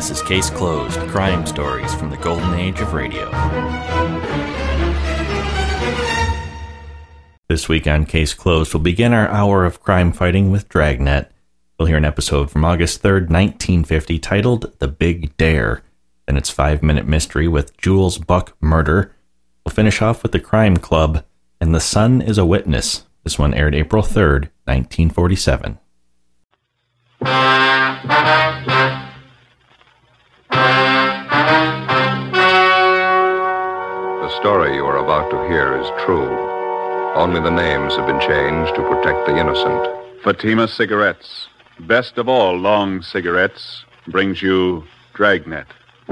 This is Case Closed, crime stories from the golden age of radio. This week on Case Closed, we'll begin our hour of crime fighting with Dragnet. We'll hear an episode from August 3rd, 1950, titled The Big Dare. Then it's 5-Minute Mystery with Jules Buck Murder. We'll finish off with The Crime Club and The Sun is a Witness. This one aired April 3rd, 1947. The story you are about to hear is true. Only the names have been changed to protect the innocent. Fatima Cigarettes, best of all long cigarettes, brings you Dragnet.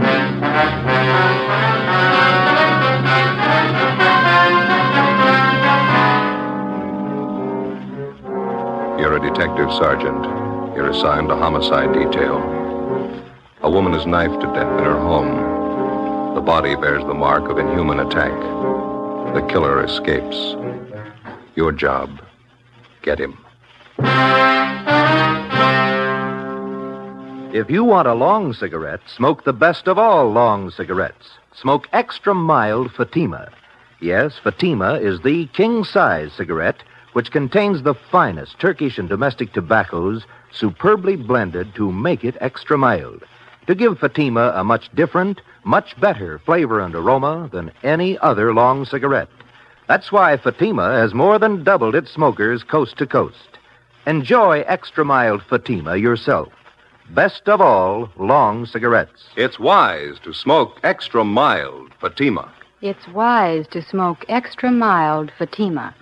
You're a detective sergeant. You're assigned a homicide detail. A woman is knifed to death in her home. The body bears the mark of inhuman attack. The killer escapes. Your job, get him. If you want a long cigarette, smoke the best of all long cigarettes. Smoke extra mild Fatima. Yes, Fatima is the king-size cigarette which contains the finest Turkish and domestic tobaccos superbly blended to make it extra mild, to give Fatima a much different, much better flavor and aroma than any other long cigarette. That's why Fatima has more than doubled its smokers coast to coast. Enjoy extra mild Fatima yourself. Best of all long cigarettes. It's wise to smoke extra mild Fatima. It's wise to smoke extra mild Fatima.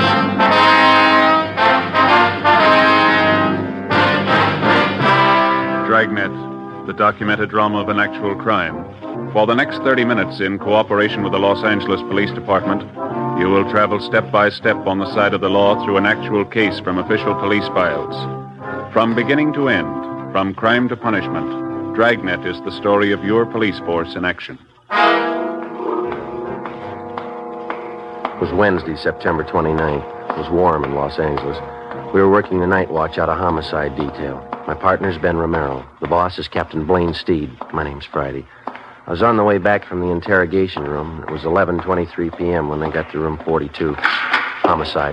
Dragnet, the documented drama of an actual crime. For the next 30 minutes, in cooperation with the Los Angeles Police Department, you will travel step by step on the side of the law through an actual case from official police files. From beginning to end, from crime to punishment, Dragnet is the story of your police force in action. It was Wednesday, September 29th. It was warm in Los Angeles. We were working the night watch out of homicide detail. My partner's Ben Romero. The boss is Captain Blaine Steed. My name's Friday. I was on the way back from the interrogation room. It was 11:23 p.m. when they got to room 42. Homicide.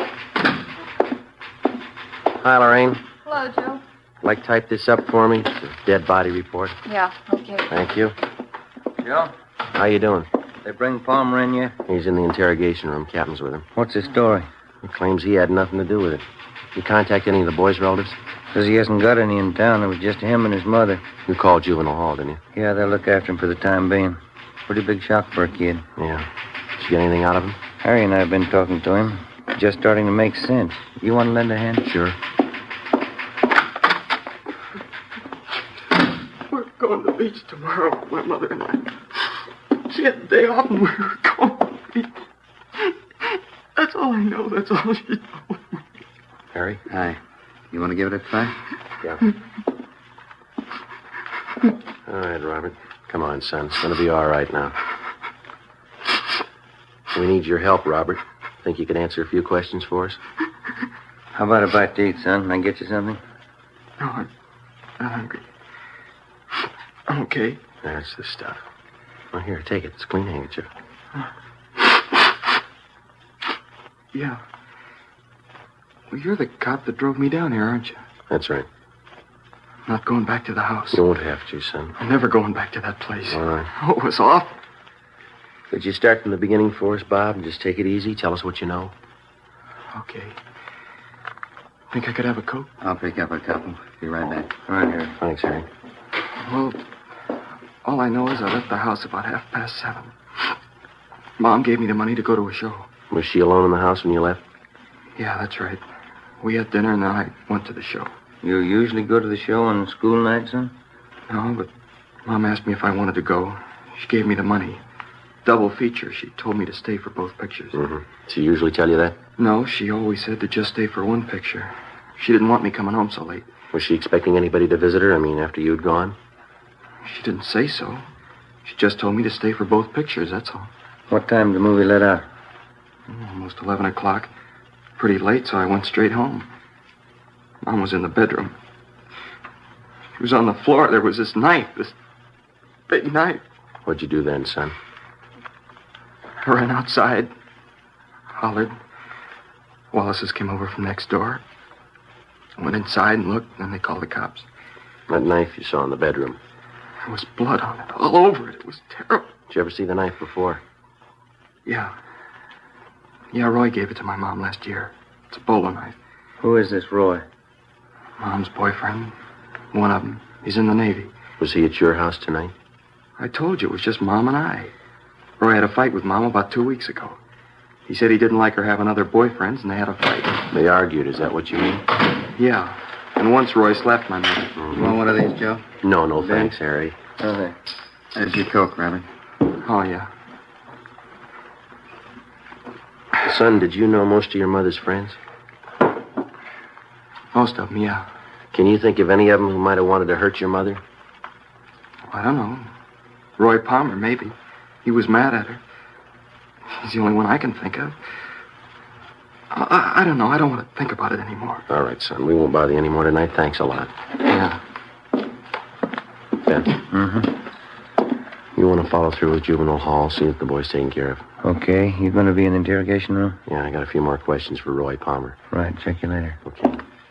Hi, Lorraine. Hello, Joe. Like type this up for me? It's a dead body report. Yeah, okay. Thank you. Joe, How you doing? they bring Palmer in yet? He's in the interrogation room. Captain's with him. What's his story? He claims he had nothing to do with it. You contact any of the boys' relatives? Says he hasn't got any in town. It was just him and his mother. You called Juvenile Hall, didn't you? Yeah, they'll look after him for the time being. Pretty big shock for a kid. Yeah. Did you get anything out of him? Harry and I have been talking to him. Just starting to make sense. You want to lend a hand? Sure. We're going to the beach tomorrow, my mother and I. She had the day off and we were going to the beach. That's all I know. That's all she told me. Harry? Hi. You want to give it a try? Yeah. All right, Robert. Come on, son. It's going to be all right now. We need your help, Robert. Think you could answer a few questions for us? How about a bite to eat, son? Can I get you something? No, I'm not hungry. I'm okay. That's the stuff. Well, here, take it. It's a clean handkerchief. Yeah. Well, you're the cop that drove me down here, aren't you? That's right. I'm not going back to the house. You won't have to, son. I'm never going back to that place. All right. Oh, it was awful. Could you start from the beginning for us, Bob, and just take it easy? Tell us what you know. Okay. Think I could have a Coke? I'll pick up a couple. Be right back. All right, Harry. Thanks, Harry. Well, all I know is I left the house about 7:30. Mom gave me the money to go to a show. Was she alone in the house when you left? Yeah, that's right. We had dinner and then I went to the show. You usually go to the show on school nights, son? No, but Mom asked me if I wanted to go. She gave me the money. Double feature. She told me to stay for both pictures. Mm-hmm. She usually tell you that? No, she always said to just stay for one picture. She didn't want me coming home so late. Was she expecting anybody to visit her? I mean, after you'd gone? She didn't say so. She just told me to stay for both pictures, that's all. What time did the movie let out? Almost 11 o'clock. Pretty late, so I went straight home. Mom was in the bedroom. He was on the floor. There was this knife, this big knife. What'd you do then, son? I ran outside, hollered. Wallace's came over from next door. I went inside and looked, and then they called the cops. That knife you saw in the bedroom. There was blood on it, all over it. It was terrible. Did you ever see the knife before? Yeah. Yeah, Roy gave it to my mom last year. It's a bolo knife. Who is this Roy? Mom's boyfriend. One of them. He's in the Navy. Was he at your house tonight? I told you, it was just Mom and I. Roy had a fight with Mom about 2 weeks ago. He said he didn't like her having other boyfriends, and they had a fight. They argued, is that what you mean? Yeah. And once Roy slapped my mother. You want one of these, Joe? No, thanks, Harry. Okay. There's your Coke, Rabbit. Oh, yeah. Son, did you know most of your mother's friends? Most of them, yeah. Can you think of any of them who might have wanted to hurt your mother? I don't know. Roy Palmer, maybe. He was mad at her. He's the only one I can think of. I don't know. I don't want to think about it anymore. All right, son. We won't bother you anymore tonight. Thanks a lot. Yeah. Ben? Mm-hmm. You want to follow through with Juvenile Hall, see if the boy's taken care of? Okay. You going to be in the interrogation room? Yeah, I got a few more questions for Roy Palmer. Right. Check you later. Okay.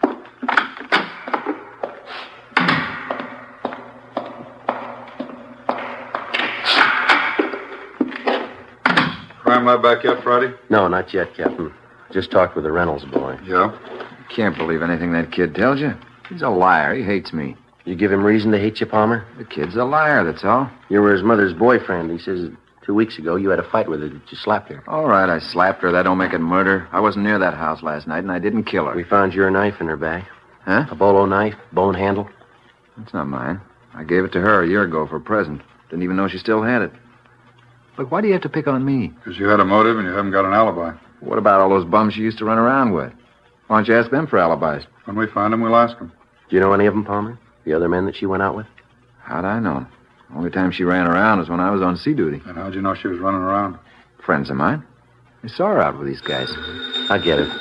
Crime lab back yet, Friday? No, not yet, Captain. Just talked with the Reynolds boy. Yeah? Can't believe anything that kid tells you. He's a liar. He hates me. You give him reason to hate you, Palmer? The kid's a liar, that's all. You were his mother's boyfriend. He says 2 weeks ago you had a fight with her. Did you slap her? All right, I slapped her. That don't make it murder. I wasn't near that house last night, and I didn't kill her. We found your knife in her bag. Huh? A bolo knife, bone handle. That's not mine. I gave it to her a year ago for a present. Didn't even know she still had it. Look, why do you have to pick on me? Because you had a motive and you haven't got an alibi. What about all those bums she used to run around with? Why don't you ask them for alibis? When we find them, we'll ask them. Do you know any of them, Palmer? The other men that she went out with? How'd I know? The only time she ran around was when I was on sea duty. And how'd you know she was running around? Friends of mine. I saw her out with these guys. I get it.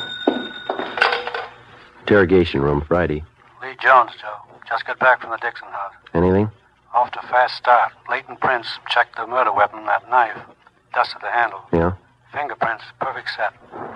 Interrogation room, Friday. Lee Jones, Joe. Just got back from the Dixon house. Anything? Off to a fast start. Leighton Prince checked the murder weapon, that knife. Dusted the handle. Yeah? Fingerprints, perfect set.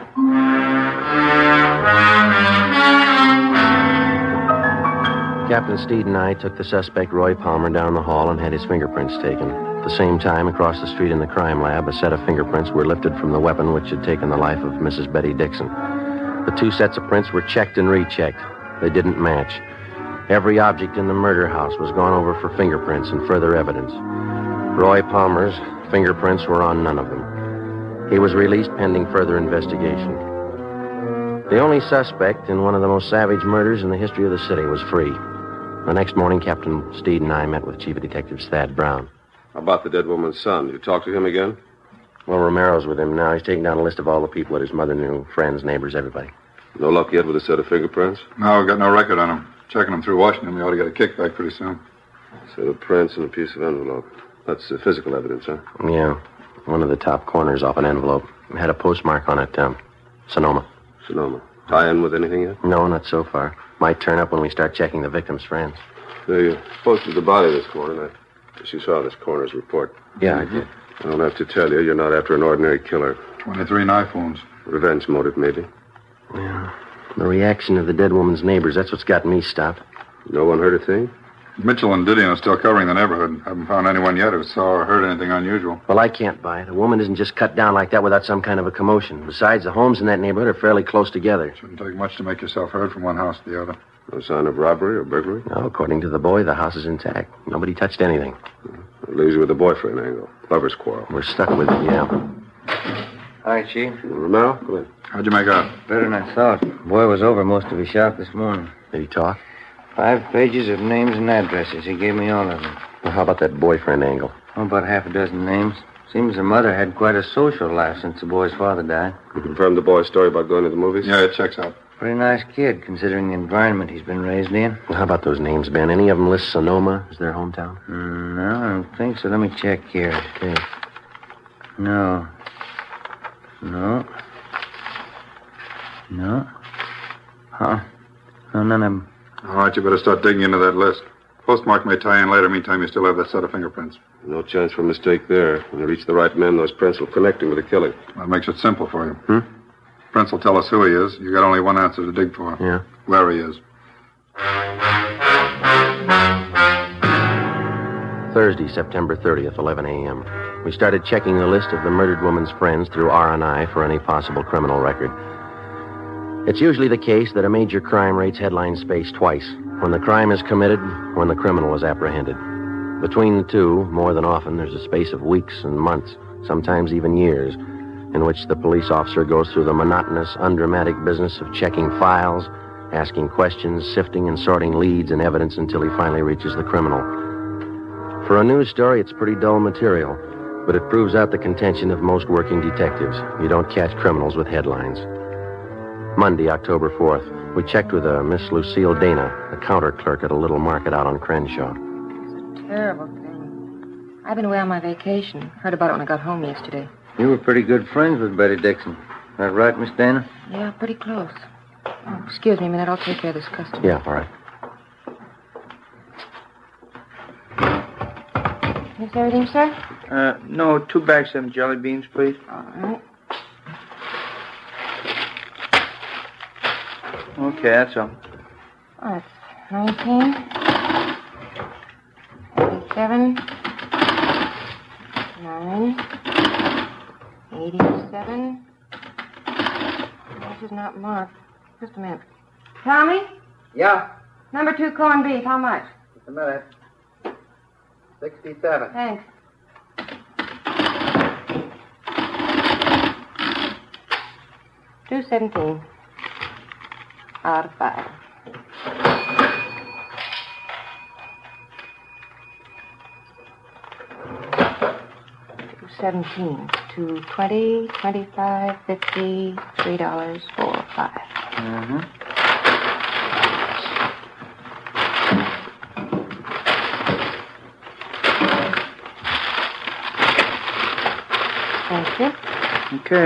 Captain Steed and I took the suspect, Roy Palmer, down the hall and had his fingerprints taken. At the same time, across the street in the crime lab, a set of fingerprints were lifted from the weapon which had taken the life of Mrs. Betty Dixon. The 2 sets of prints were checked and rechecked. They didn't match. Every object in the murder house was gone over for fingerprints and further evidence. Roy Palmer's fingerprints were on none of them. He was released pending further investigation. The only suspect in one of the most savage murders in the history of the city was free. The next morning, Captain Steed and I met with Chief of Detectives Thad Brown. How about the dead woman's son? You talk to him again? Well, Romero's with him now. He's taking down a list of all the people that his mother knew, friends, neighbors, everybody. No luck yet with a set of fingerprints? No, we've got no record on him. Checking them through Washington, we ought to get a kickback pretty soon. Set of prints and a piece of envelope. That's physical evidence, huh? Yeah. One of the top corners off an envelope. It had a postmark on it, Sonoma. Sonoma. Tie in with anything yet? No, not so far. Might turn up when we start checking the victim's friends. They posted the body this morning. I guess you saw this coroner's report. Yeah, I did. I don't have to tell you, you're not after an ordinary killer. 23 knife wounds. Revenge motive, maybe. Yeah. The reaction of the dead woman's neighbors, that's what's got me stopped. No one heard a thing? Mitchell and Didion are still covering the neighborhood. Haven't found anyone yet who saw or heard anything unusual. Well, I can't buy it. A woman isn't just cut down like that without some kind of a commotion. Besides, the homes in that neighborhood are fairly close together. Shouldn't take much to make yourself heard from one house to the other. No sign of robbery or burglary? No, according to the boy, the house is intact. Nobody touched anything. It leaves you with the boyfriend angle. Lover's quarrel. We're stuck with it, yeah. Hi, Chief. Romero, go in. How'd you make out? Better than I thought. Boy was over most of his shop this morning. Did he talk? 5 pages of names and addresses. He gave me all of them. Well, how about that boyfriend angle? Oh, about half a dozen names. Seems the mother had quite a social life since the boy's father died. You confirmed the boy's story about going to the movies? Yeah, it checks out. Pretty nice kid, considering the environment he's been raised in. Well, how about those names, Ben? Any of them list Sonoma as their hometown? No, I don't think so. Let me check here. Okay. No. Huh? No, none of them. All right, you better start digging into that list. Postmark may tie in later. Meantime, you still have that set of fingerprints. No chance for mistake there. When you reach the right man, those prints will connect him with the killing. That makes it simple for you. Prints will tell us who he is. You got only one answer to dig for. Yeah. Where he is. Thursday, September 30th, 11 a.m. We started checking the list of the murdered woman's friends through R&I for any possible criminal record. It's usually the case that a major crime rates headline space twice, when the crime is committed, when the criminal is apprehended. Between the two, more than often, there's a space of weeks and months, sometimes even years, in which the police officer goes through the monotonous, undramatic business of checking files, asking questions, sifting and sorting leads and evidence until he finally reaches the criminal. For a news story, it's pretty dull material, but it proves out the contention of most working detectives. You don't catch criminals with headlines. Monday, October 4th, we checked with a Miss Lucille Dana, a counter clerk at a little market out on Crenshaw. It's a terrible thing. I've been away on my vacation. Heard about it when I got home yesterday. You were pretty good friends with Betty Dixon. That right, Miss Dana? Yeah, pretty close. Oh, excuse me a minute. I'll take care of this customer. Yeah, all right. Is everything, sir? No, 2 bags of them jelly beans, please. All right. Okay, that's all. Oh, that's 19, 87, 9, 87. This is not marked. Just a minute. Tommy? Yeah? Number 2 corned beef. How much? Just a minute. 67. Thanks. $2.17 out of 5. $2.17, $2.20, $25, $50, $3, $4, $5. Thank you. Okay.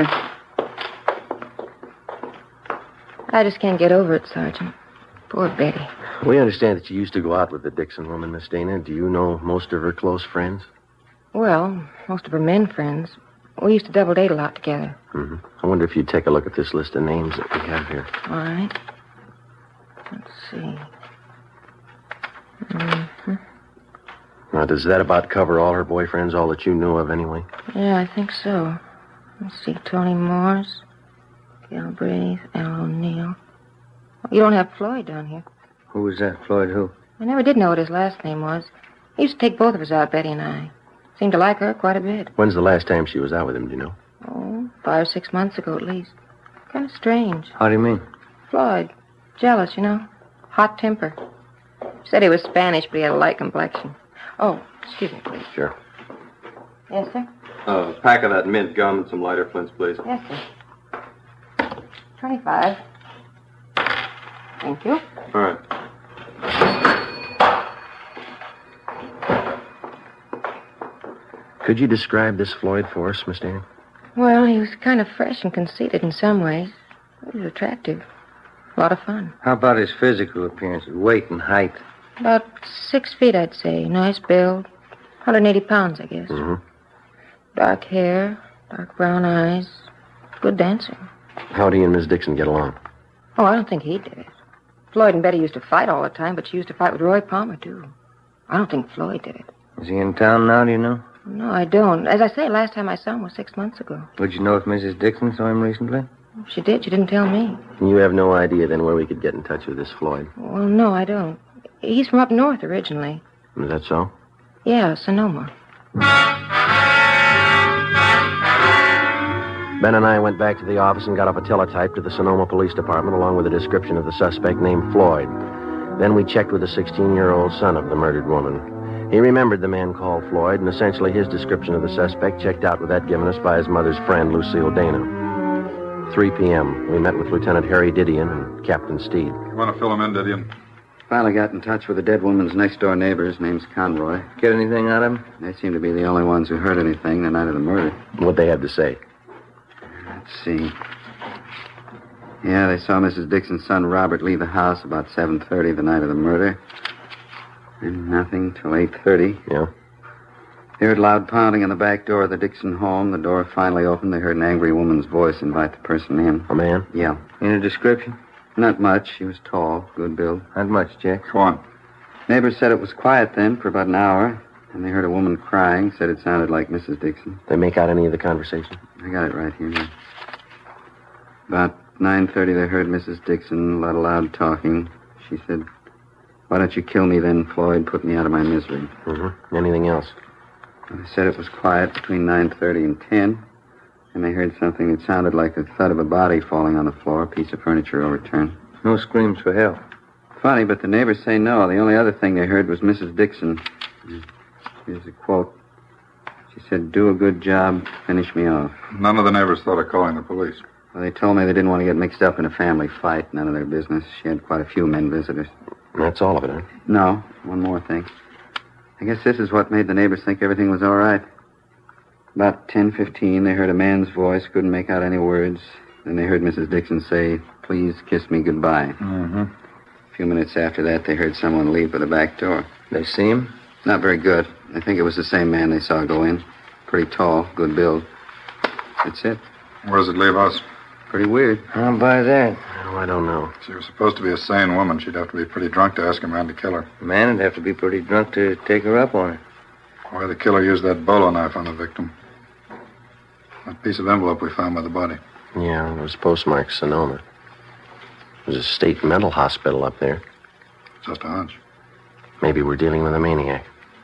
I just can't get over it, Sergeant. Poor Betty. We understand that you used to go out with the Dixon woman, Miss Dana. Do you know most of her close friends? Well, most of her men friends. We used to double date a lot together. I wonder if you'd take a look at this list of names that we have here. All right. Let's see. Now, does that about cover all her boyfriends, all that you knew of anyway? Yeah, I think so. Let's see. Tony Morse, Galbraith, Al O'Neill. You don't have Floyd down here. Who was that? Floyd who? I never did know what his last name was. He used to take both of us out, Betty and I. Seemed to like her quite a bit. When's the last time she was out with him, do you know? Oh, 5 or 6 months ago at least. Kind of strange. How do you mean? Floyd. Jealous, you know. Hot temper. Said he was Spanish, but he had a light complexion. Oh, excuse me, please. Sure. Yes, sir? A pack of that mint gum and some lighter flints, please. Yes, sir. 25. Thank you. All right. Could you describe this Floyd for us, Miss Dana? Well, he was kind of fresh and conceited in some ways. He was attractive. A lot of fun. How about his physical appearance, weight and height? About 6 feet, I'd say. Nice build. 180 pounds, I guess. Dark hair, dark brown eyes. Good dancer. How'd he and Miss Dixon get along? Oh, I don't think he did it. Floyd and Betty used to fight all the time, but she used to fight with Roy Palmer, too. I don't think Floyd did it. Is he in town now, do you know? No, I don't. As I say, last time I saw him was 6 months ago. Would you know if Mrs. Dixon saw him recently? If she did. She didn't tell me. And you have no idea, then, where we could get in touch with this Floyd? Well, no, I don't. He's from up north originally. Is that so? Yeah, Sonoma. Ben and I went back to the office and got off a teletype to the Sonoma Police Department along with a description of the suspect named Floyd. Then we checked with the 16-year-old son of the murdered woman. He remembered the man called Floyd, and essentially his description of the suspect checked out with that given us by his mother's friend, Lucille Dana. 3 p.m., we met with Lieutenant Harry Didion and Captain Steed. You want to fill him in, Didion? Finally got in touch with the dead woman's next-door neighbor. His name's Conroy. Get anything out of him? They seem to be the only ones who heard anything the night of the murder. What'd they have to say? Let's see. Yeah, they saw Mrs. Dixon's son, Robert, leave the house about 7:30 the night of the murder. And nothing till 8:30. Yeah? They heard loud pounding on the back door of the Dixon home. The door finally opened. They heard an angry woman's voice invite the person in. A man? Yeah. Any description? Not much. He was tall, good build. Not much, Jack. Go on. Neighbors said it was quiet then for about an hour. And they heard a woman crying, said it sounded like Mrs. Dixon. They make out any of the conversation? I got it right here now. About 9:30, they heard Mrs. Dixon, a lot of loud talking. She said, "Why don't you kill me then, Floyd? Put me out of my misery." Mm-hmm. Anything else? They said it was quiet between 9:30 and 10. And they heard something that sounded like the thud of a body falling on the floor, a piece of furniture overturned. No screams for help. Funny, but the neighbors say no. The only other thing they heard was Mrs. Dixon. Here's a quote. She said, "Do a good job, finish me off." None of the neighbors thought of calling the police. Well, they told me they didn't want to get mixed up in a family fight. None of their business. She had quite a few men visitors. That's all of it, huh? No, one more thing. I guess this is what made the neighbors think everything was all right. About 10:15, they heard a man's voice, couldn't make out any words. Then they heard Mrs. Dixon say, "Please kiss me goodbye." Mm-hmm. A few minutes after that, they heard someone leave for the back door. They see him? Not very good. I think it was the same man they saw go in. Pretty tall, good build. That's it. Where does it leave us? Pretty weird. I'll buy that. Oh, I don't know. She was supposed to be a sane woman. She'd have to be pretty drunk to ask a man to kill her. The man would have to be pretty drunk to take her up on it. Why the killer used that bolo knife on the victim? That piece of envelope we found by the body. Yeah, it was postmarked Sonoma. There's a state mental hospital up there. Just a hunch. Maybe we're dealing with a maniac.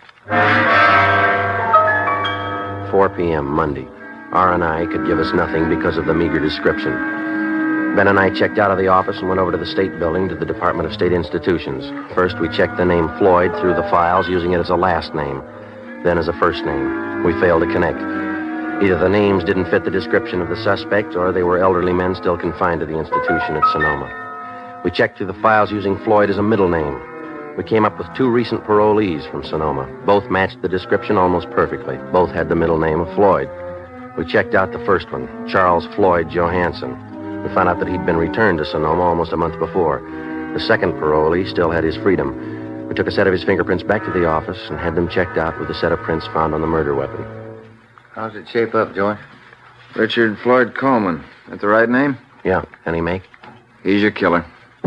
4 p.m., Monday. R&I could give us nothing because of the meager description. Ben and I checked out of the office and went over to the state building to the Department of State Institutions. First, we checked the name Floyd through the files, using it as a last name, then as a first name. We failed to connect. Either the names didn't fit the description of the suspect, or they were elderly men still confined to the institution at Sonoma. We checked through the files using Floyd as a middle name. We came up with 2 recent parolees from Sonoma. Both matched the description almost perfectly. Both had the middle name of Floyd. We checked out the first one, Charles Floyd Johansson. We found out that he'd been returned to Sonoma almost a month before. The second parolee still had his freedom. We took a set of his fingerprints back to the office and had them checked out with the set of prints found on the murder weapon. How's it shape up, Joy? Richard Floyd Coleman. That the right name? Yeah. Any make? He's your killer.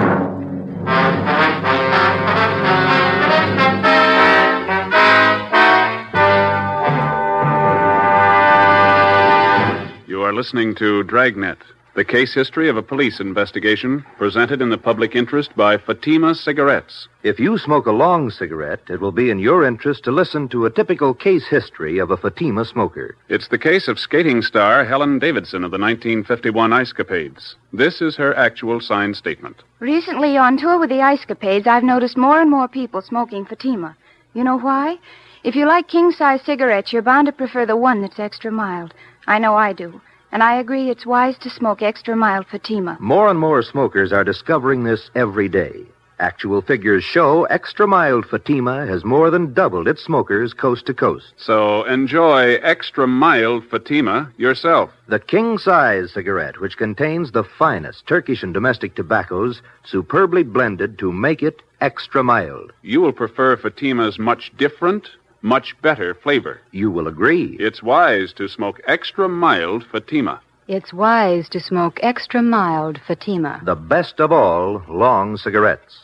You are listening to Dragnet, the case history of a police investigation presented in the public interest by Fatima Cigarettes. If you smoke a long cigarette, it will be in your interest to listen to a typical case history of a Fatima smoker. It's the case of skating star Helen Davidson of the 1951 Ice Capades. This is her actual signed statement. Recently, on tour with the Ice Capades, I've noticed more and more people smoking Fatima. You know why? If you like king-size cigarettes, you're bound to prefer the one that's extra mild. I know I do. And I agree it's wise to smoke extra mild Fatima. More and more smokers are discovering this every day. Actual figures show extra mild Fatima has more than doubled its smokers coast to coast. So enjoy extra mild Fatima yourself. The king-size cigarette, which contains the finest Turkish and domestic tobaccos, superbly blended to make it extra mild. You will prefer Fatima's much different, much better flavor. You will agree. It's wise to smoke extra mild Fatima. It's wise to smoke extra mild Fatima. The best of all long cigarettes.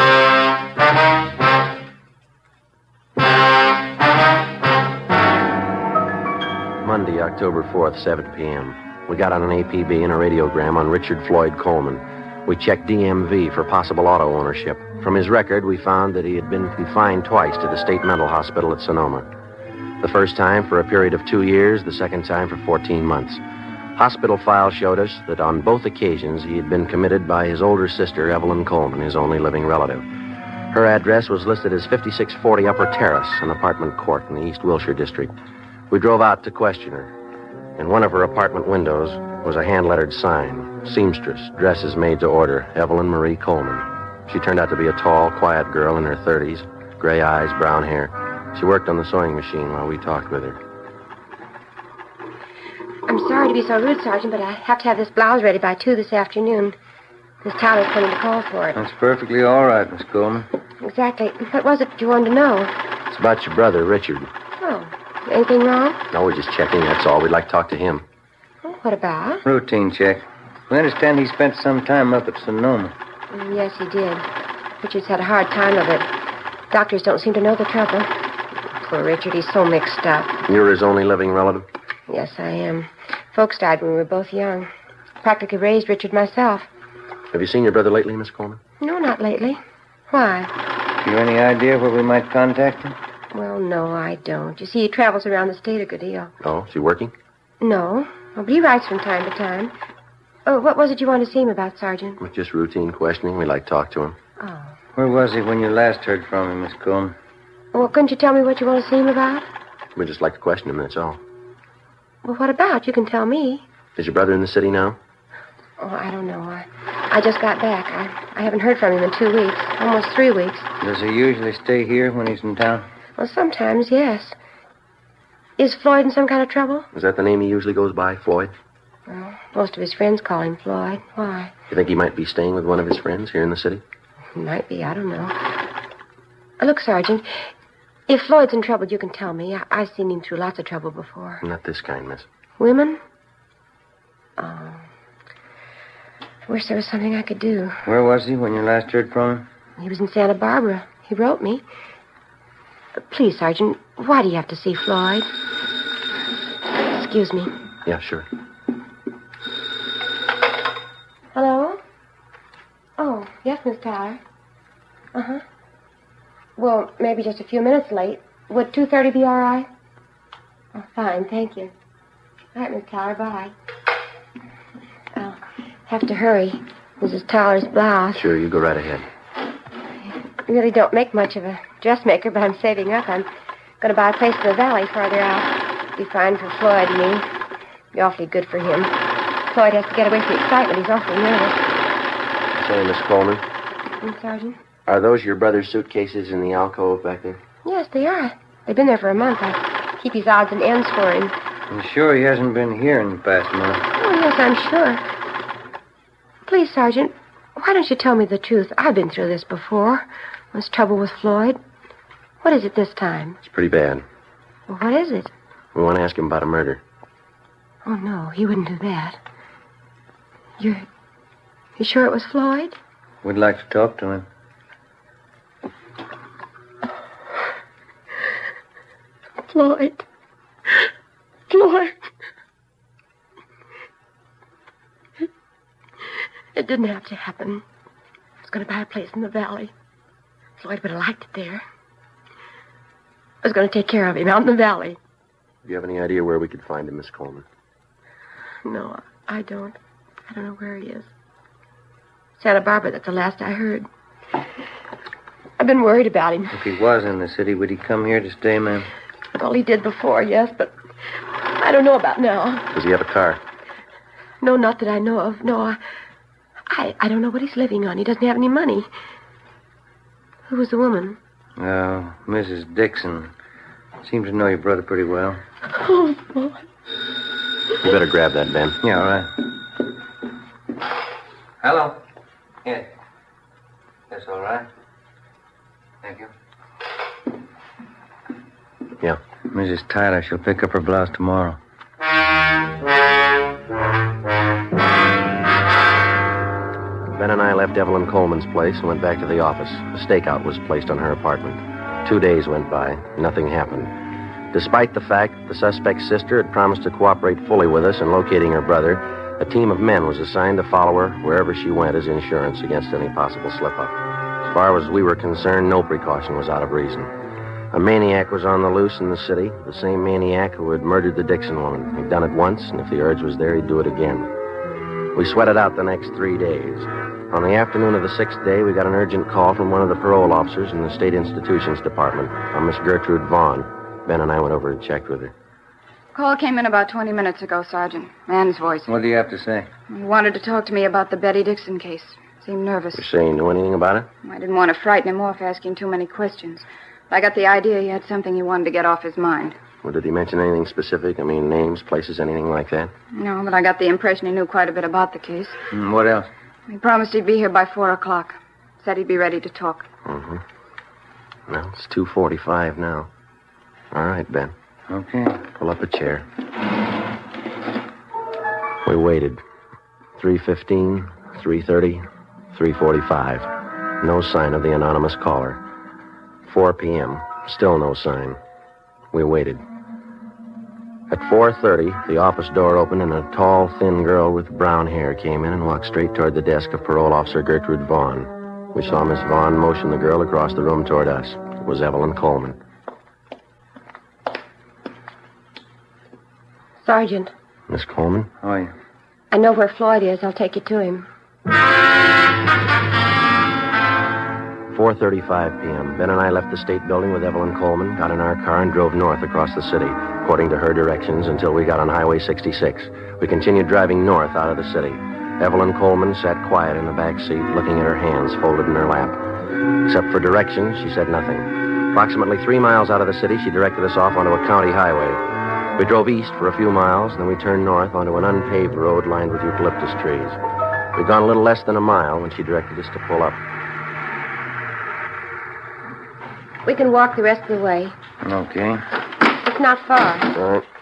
Monday, October 4th, 7 p.m. We got on an APB and a radiogram on Richard Floyd Coleman. We checked DMV for possible auto ownership. From his record, we found that he had been confined twice to the state mental hospital at Sonoma. The first time for a period of 2 years, the second time for 14 months. Hospital files showed us that on both occasions he had been committed by his older sister, Evelyn Coleman, his only living relative. Her address was listed as 5640 Upper Terrace, an apartment court in the East Wilshire district. We drove out to question her. In one of her apartment windows was a hand-lettered sign, seamstress, dresses made to order, Evelyn Marie Coleman. She turned out to be a tall, quiet girl in her 30s, gray eyes, brown hair. She worked on the sewing machine while we talked with her. I'm sorry to be so rude, Sergeant, but I have to have this blouse ready by 2 this afternoon. Miss Tyler's coming to call for it. That's perfectly all right, Miss Coleman. Exactly. What was it you wanted to know? It's about your brother, Richard. Oh, anything wrong? No, we're just checking, that's all. We'd like to talk to him. Oh, what about? Routine check. We understand he spent some time up at Sonoma. Yes, he did. Richard's had a hard time of it. Doctors don't seem to know the trouble. Poor Richard, he's so mixed up. You're his only living relative? Yes, I am. Folks died when we were both young. Practically raised Richard myself. Have you seen your brother lately, Miss Coleman? No, not lately. Why? You any idea where we might contact him? Well, no, I don't. You see, he travels around the state a good deal. Oh, is he working? No. Oh, but he writes from time to time. Oh, what was it you wanted to see him about, Sergeant? With just routine questioning. We'd like to talk to him. Oh. Where was he when you last heard from him, Miss Coleman? Well, couldn't you tell me what you want to see him about? We'd just like to question him, that's all. Well, what about? You can tell me. Is your brother in the city now? Oh, I don't know. I just got back. I haven't heard from him in 2 weeks. Almost 3 weeks. Does he usually stay here when he's in town? Well, sometimes, yes. Is Floyd in some kind of trouble? Is that the name he usually goes by, Floyd? Well, most of his friends call him Floyd. Why? You think he might be staying with one of his friends here in the city? He might be. I don't know. Look, Sergeant, if Floyd's in trouble, you can tell me. I've seen him through lots of trouble before. Not this kind, miss. Women? Oh. I wish there was something I could do. Where was he when you last heard from him? He was in Santa Barbara. He wrote me. Please, Sergeant, why do you have to see Floyd? Excuse me. Yeah, sure. Hello? Oh, yes, Miss Tyler. Uh-huh. Well, maybe just a few minutes late. Would 2:30 be all right? Oh, fine, thank you. All right, Miss Tyler, bye. I'll have to hurry. Mrs. Tyler's blouse. Sure, you go right ahead. I really don't make much of a dressmaker, but I'm saving up. I'm going to buy a place in the valley farther out. Be fine for Floyd and me. Be awfully good for him. Floyd has to get away from the excitement. He's awfully nervous. Say, Miss Coleman. Sergeant? Are those your brother's suitcases in the alcove back there? Yes, they are. They've been there for a month. I keep his odds and ends for him. You sure he hasn't been here in the past month? Oh, yes, I'm sure. Please, Sergeant, why don't you tell me the truth? I've been through this before. There's trouble with Floyd. What is it this time? It's pretty bad. Well, what is it? We want to ask him about a murder. Oh, no, he wouldn't do that. You sure it was Floyd? We'd like to talk to him. Floyd. Floyd. It didn't have to happen. I was going to buy a place in the valley. Floyd would have liked it there. I was going to take care of him out in the valley. Do you have any idea where we could find him, Miss Coleman? No, I don't. I don't know where he is. Santa Barbara, that's the last I heard. I've been worried about him. If he was in the city, would he come here to stay, ma'am? Well, he did before, yes, but I don't know about now. Does he have a car? No, not that I know of. No, I don't know what he's living on. He doesn't have any money. Who was the woman? Oh, Mrs. Dixon. Seems to know your brother pretty well. Oh, boy. You better grab that, Ben. Yeah, all right. Hello. Yes. That's all right. Thank you. Yeah. Mrs. Tyler, she'll pick up her blouse tomorrow. Ben and I left Evelyn Coleman's place and went back to the office. A stakeout was placed on her apartment. 2 days went by. Nothing happened. Despite the fact that the suspect's sister had promised to cooperate fully with us in locating her brother, a team of men was assigned to follow her wherever she went as insurance against any possible slip-up. As far as we were concerned, no precaution was out of reason. A maniac was on the loose in the city, the same maniac who had murdered the Dixon woman. He'd done it once, and if the urge was there, he'd do it again. We sweated out the next 3 days. On the afternoon of the 6th day, we got an urgent call from one of the parole officers in the State Institutions Department, a Miss Gertrude Vaughn. Ben and I went over and checked with her. Call came in about 20 minutes ago, Sergeant. Man's voice. What do you have to say? He wanted to talk to me about the Betty Dixon case. Seemed nervous. You say he knew anything about it? I didn't want to frighten him off asking too many questions. I got the idea he had something he wanted to get off his mind. Well, did he mention anything specific? I mean, names, places, anything like that? No, but I got the impression he knew quite a bit about the case. What else? He promised he'd be here by 4 o'clock. Said he'd be ready to talk. Mm-hmm. Well, it's 2:45 now. All right, Ben. Okay. Pull up a chair. We waited. 3:15, 3:30, 3:45. No sign of the anonymous caller. 4 p.m. Still no sign. We waited. At 4:30, the office door opened and a tall, thin girl with brown hair came in and walked straight toward the desk of Parole Officer Gertrude Vaughn. We saw Miss Vaughn motion the girl across the room toward us. It was Evelyn Coleman. Sergeant. Miss Coleman? Hi. I know where Floyd is. I'll take you to him. 4:35 p.m. Ben and I left the state building with Evelyn Coleman, got in our car, and drove north across the city, according to her directions, until we got on Highway 66. We continued driving north out of the city. Evelyn Coleman sat quiet in the back seat, looking at her hands folded in her lap. Except for directions, she said nothing. Approximately 3 miles out of the city, she directed us off onto a county highway. We drove east for a few miles, then we turned north onto an unpaved road lined with eucalyptus trees. We'd gone a little less than a mile when she directed us to pull up. We can walk the rest of the way. Okay. It's not far. All right.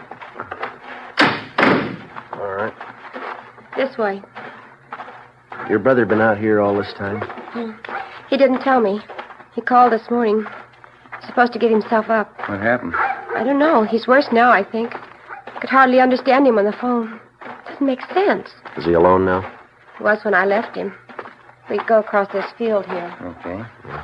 All right. This way. Your brother been out here all this time? He didn't tell me. He called this morning. Supposed to get himself up. What happened? I don't know. He's worse now, I think. Could hardly understand him on the phone. Doesn't make sense. Is he alone now? He was when I left him. We go across this field here. Okay. Yeah.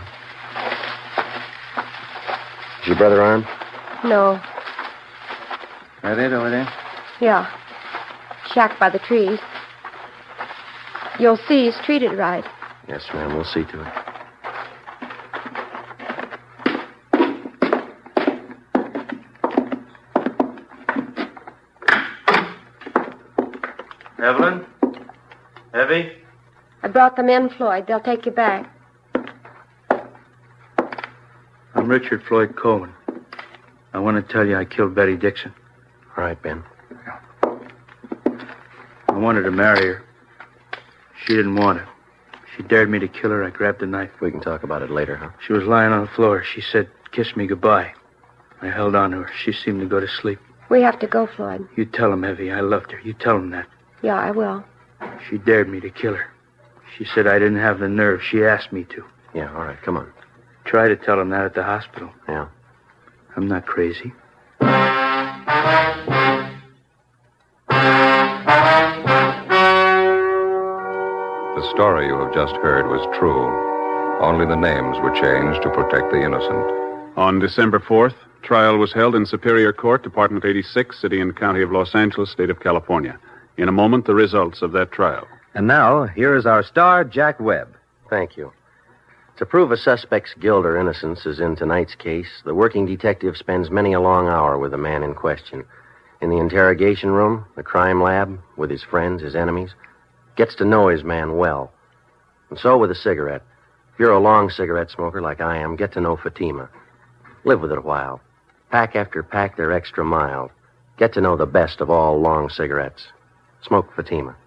Is your brother armed? No. That it over there? Yeah. Shack by the trees. You'll see he's treated right. Yes, ma'am. We'll see to it. Evelyn? Evie? I brought them in, Floyd. They'll take you back. I'm Richard Floyd Coleman. I want to tell you I killed Betty Dixon. All right, Ben. I wanted to marry her. She didn't want it. She dared me to kill her. I grabbed a knife. We can talk about it later, huh? She was lying on the floor. She said, "Kiss me goodbye." I held on to her. She seemed to go to sleep. We have to go, Floyd. You tell him, Evie, I loved her. You tell him that. Yeah, I will. She dared me to kill her. She said I didn't have the nerve. She asked me to. Yeah, all right. Come on. Try to tell him that at the hospital. Yeah. I'm not crazy. The story you have just heard was true. Only the names were changed to protect the innocent. On December 4th, trial was held in Superior Court, Department 86, City and County of Los Angeles, State of California. In a moment, the results of that trial. And now, here is our star, Jack Webb. Thank you. To prove a suspect's guilt or innocence, as in tonight's case, the working detective spends many a long hour with the man in question. In the interrogation room, the crime lab, with his friends, his enemies, gets to know his man well. And so with a cigarette. If you're a long cigarette smoker like I am, get to know Fatima. Live with it a while. Pack after pack, they're extra mild. Get to know the best of all long cigarettes. Smoke Fatima.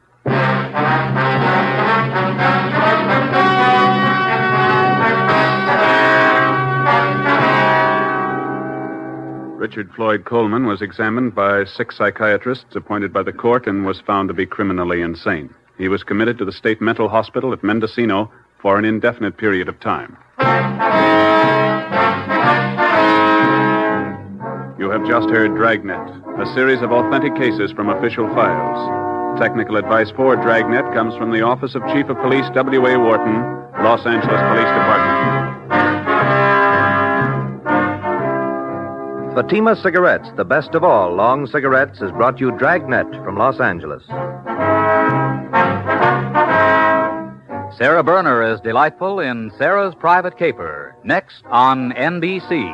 Richard Floyd Coleman was examined by 6 psychiatrists appointed by the court and was found to be criminally insane. He was committed to the state mental hospital at Mendocino for an indefinite period of time. You have just heard Dragnet, a series of authentic cases from official files. Technical advice for Dragnet comes from the Office of Chief of Police W.A. Wharton, Los Angeles Police Department. Fatima Cigarettes, the best of all long cigarettes, has brought you Dragnet from Los Angeles. Sarah Berner is delightful in Sarah's Private Caper, next on NBC.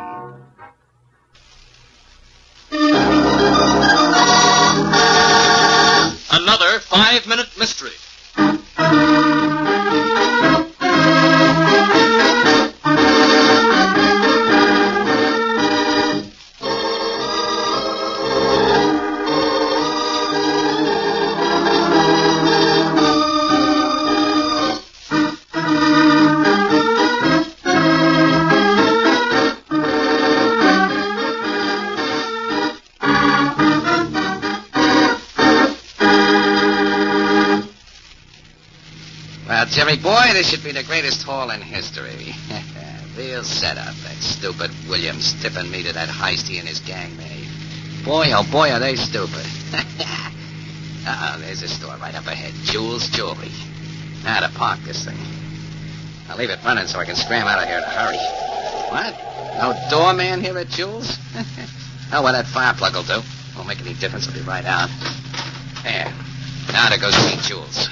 Another 5-minute mystery. Now, Jerry boy, this should be the greatest haul in history. Real setup. That stupid Williams tipping me to that heist he and his gang made. Boy, oh boy, are they stupid. There's a store right up ahead. Jules Jewelry. Now to park this thing. I'll leave it running so I can scram out of here in a hurry. What? No doorman here at Jules? Oh, well, that fire plug will do. Won't make any difference. I'll be right out. There. Now to go see Jules.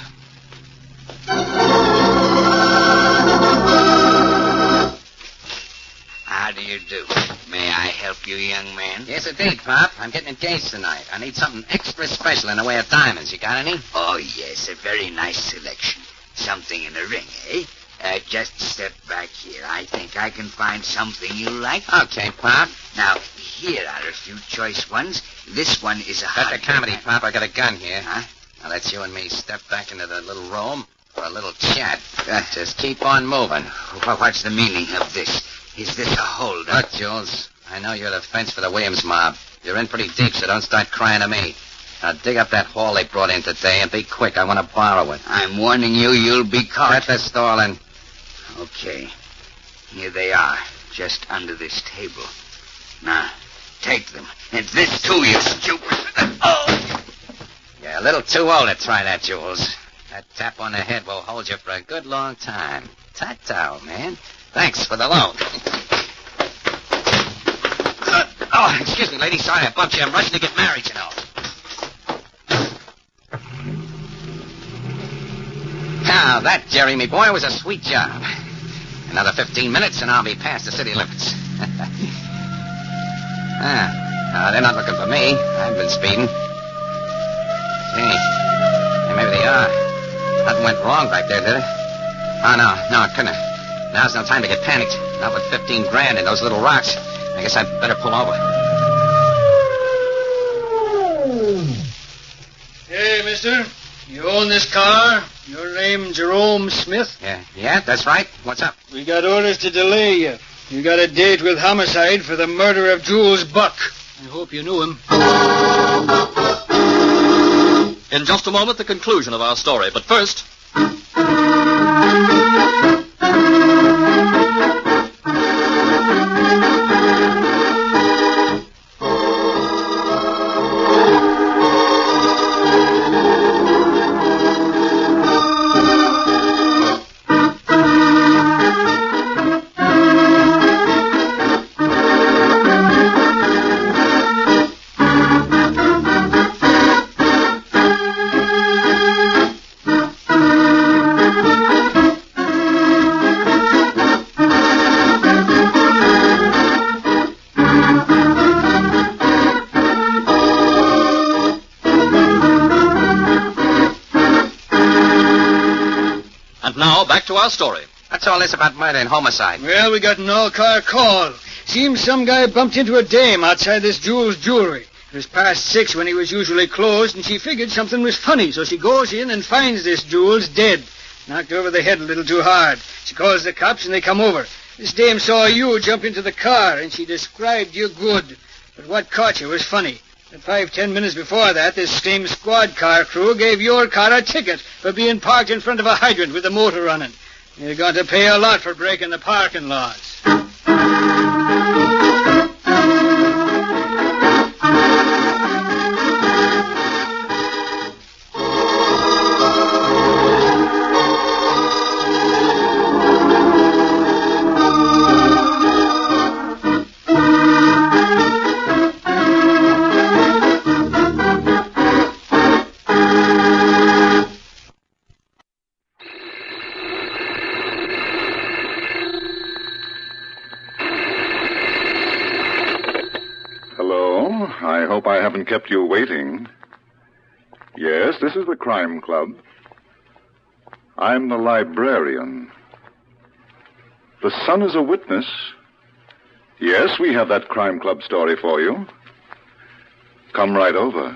How do you do? May I help you, young man? Yes, indeed, Pop. I'm getting engaged tonight. I need something extra special in the way of diamonds. You got any? Oh, yes, a very nice selection. Something in a ring, eh? Just step back here. I think I can find something you like. Okay, Pop. Now, here are a few choice ones. This one is a Cut the comedy, Pop. I got a gun here. Huh? Now, let's you and me step back into the little room for a little chat. Just keep on moving. What's the meaning of this? Is this a hold-up? Look, Jules, I know you're the fence for the Williams mob. You're in pretty deep, so don't start crying to me. Now, dig up that haul they brought in today and be quick. I want to borrow it. I'm warning you, you'll be caught. Cut the stalling. Okay. Here they are, just under this table. Now, take them. And this, too, you stupid. Oh! You're a little too old to try that, Jules. That tap on the head will hold you for a good long time. Ta-ta, man. Thanks for the loan. Oh, excuse me, lady. Sorry I bumped you. I'm rushing to get married, you know. Now, that, Jerry, me boy, was a sweet job. Another 15 minutes, and I'll be past the city limits. They're not looking for me. I've been speeding. Hey, maybe they are. Nothing went wrong back there, did it? Oh, no, it couldn't have. Now's no time to get panicked. Not with 15 grand in those little rocks. I guess I'd better pull over. Hey, mister. You own this car? Your name Jerome Smith? Yeah, that's right. What's up? We got orders to delay you. You got a date with Homicide for the murder of Jules Buck. I hope you knew him. In just a moment, the conclusion of our story. But first... our story. What's all this about murder and homicide? Well, we got an all-car call. Seems some guy bumped into a dame outside this Jules Jewelry. It was past 6 when he was usually closed, and she figured something was funny, so she goes in and finds this Jules dead. Knocked over the head a little too hard. She calls the cops, and they come over. This dame saw you jump into the car, and she described you good. But what caught you was funny. At 5-10 minutes before that, this same squad car crew gave your car a ticket for being parked in front of a hydrant with the motor running. You're going to pay a lot for breaking the parking laws. I hope I haven't kept you waiting. Yes, this is the Crime Club. I'm the librarian. The Sun is a witness. Yes, we have that Crime Club story for you. Come right over.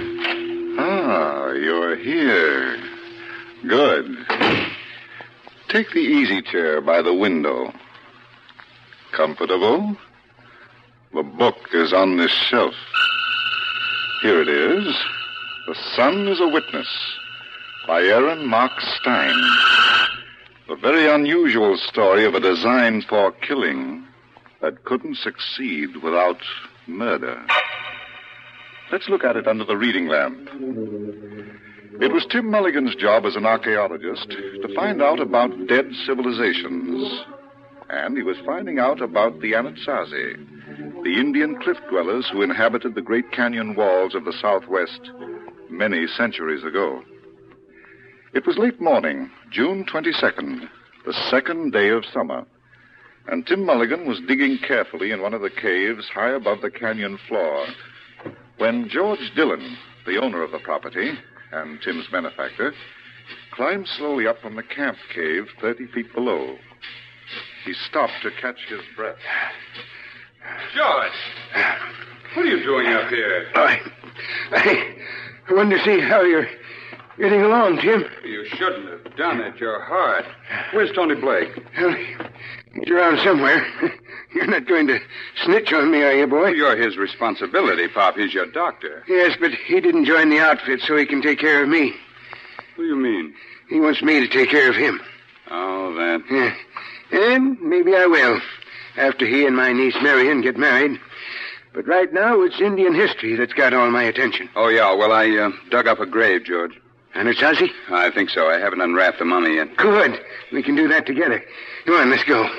You're here. Good. Take the easy chair by the window. Comfortable? The book is on this shelf. Here it is. The Sun is a Witness by Aaron Mark Stein. A very unusual story of a design for killing that couldn't succeed without murder. Let's look at it under the reading lamp. It was Tim Mulligan's job as an archaeologist to find out about dead civilizations. And he was finding out about the Anasazi, the Indian cliff dwellers who inhabited the Great Canyon walls of the Southwest many centuries ago. It was late morning, June 22nd, the second day of summer, and Tim Mulligan was digging carefully in one of the caves high above the canyon floor when George Dillon, the owner of the property and Tim's benefactor, climbed slowly up from the camp cave 30 feet below. He stopped to catch his breath. George! What are you doing up here? I wanted to see how you're getting along, Tim. You shouldn't have done it. You're hard. Where's Tony Blake? Well, he's around somewhere. You're not going to snitch on me, are you, boy? You're his responsibility, Pop. He's your doctor. Yes, but he didn't join the outfit so he can take care of me. What do you mean? He wants me to take care of him. Oh, that. Yeah. And maybe I will, after he and my niece Marion get married. But right now, it's Indian history that's got all my attention. Oh, yeah. Well, I dug up a grave, George. Anasazi? I think so. I haven't unwrapped the mummy yet. Good. We can do that together. Come on, let's go.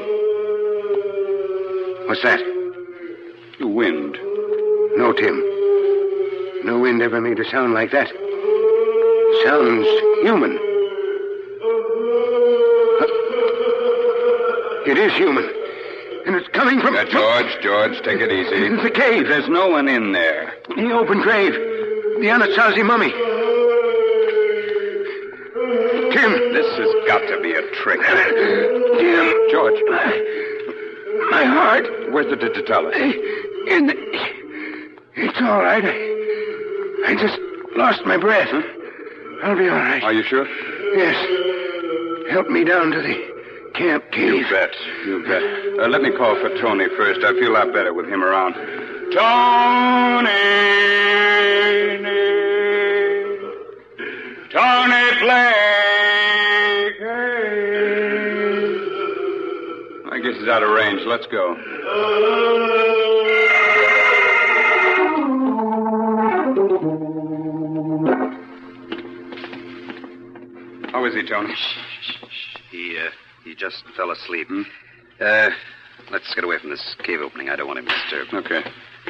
What's that? The wind. No, Tim. No wind ever made a sound like that. Sounds human. It is human. And it's coming from... George, take it easy. It's a cave. There's no one in there. The open grave. The Anasazi mummy. Tim. This has got to be a trick. Tim. George. My heart. Where's the digitalis? It's all right. I just lost my breath. Huh? I'll be all right. Are you sure? Yes. Help me down to the camp cave. You bet. Let me call for Tony first. I feel a lot better with him around. Tony Blake! I guess he's out of range. Let's go. How is he, Tony? He just fell asleep. Let's get away from this cave opening. I don't want him disturbed. Okay.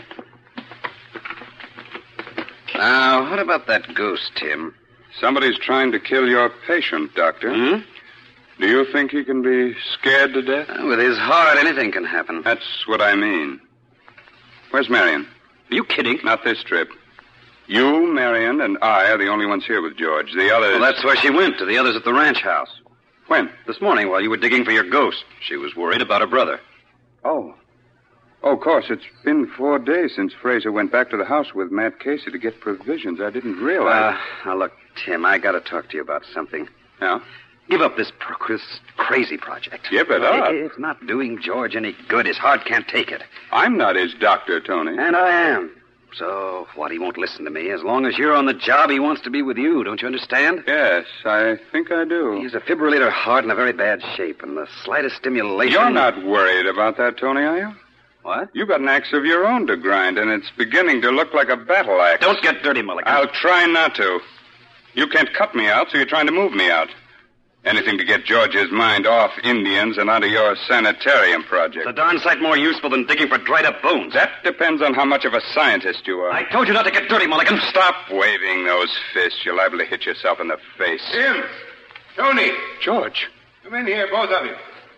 Now, what about that ghost, Tim? Somebody's trying to kill your patient, Doctor. Do you think he can be scared to death? With his heart, anything can happen. That's what I mean. Where's Marion? Are you kidding? Not this trip. You, Marion, and I are the only ones here with George. The others... Well, that's where she went, to the others at the ranch house. When? This morning, while you were digging for your ghost. She was worried about her brother. Oh, of course. It's been 4 days since Fraser went back to the house with Matt Casey to get provisions. I didn't realize... Now, look, Tim, I got to talk to you about something. Yeah? Give up this crazy project. Give it up? It's not doing George any good. His heart can't take it. I'm not his doctor, Tony. And I am. So, what, he won't listen to me. As long as you're on the job, he wants to be with you. Don't you understand? Yes, I think I do. He's a fibrillator heart in a very bad shape, and the slightest stimulation... You're not worried about that, Tony, are you? What? You've got an axe of your own to grind, and it's beginning to look like a battle axe. Don't get dirty, Mulligan. I'll try not to. You can't cut me out, so you're trying to move me out. Anything to get George's mind off Indians and onto your sanitarium project. It's a darn sight more useful than digging for dried-up bones. That depends on how much of a scientist you are. I told you not to get dirty, Mulligan. Stop waving those fists. You're liable to hit yourself in the face. Tim! Tony! George! Come in here, both of you.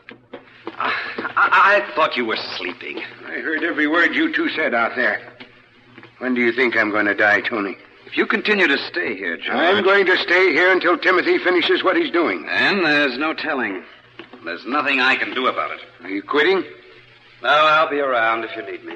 I thought you were sleeping. I heard every word you two said out there. When do you think I'm going to die, Tony? If you continue to stay here, George... I'm going to stay here until Timothy finishes what he's doing. And there's no telling. There's nothing I can do about it. Are you quitting? No, I'll be around if you need me.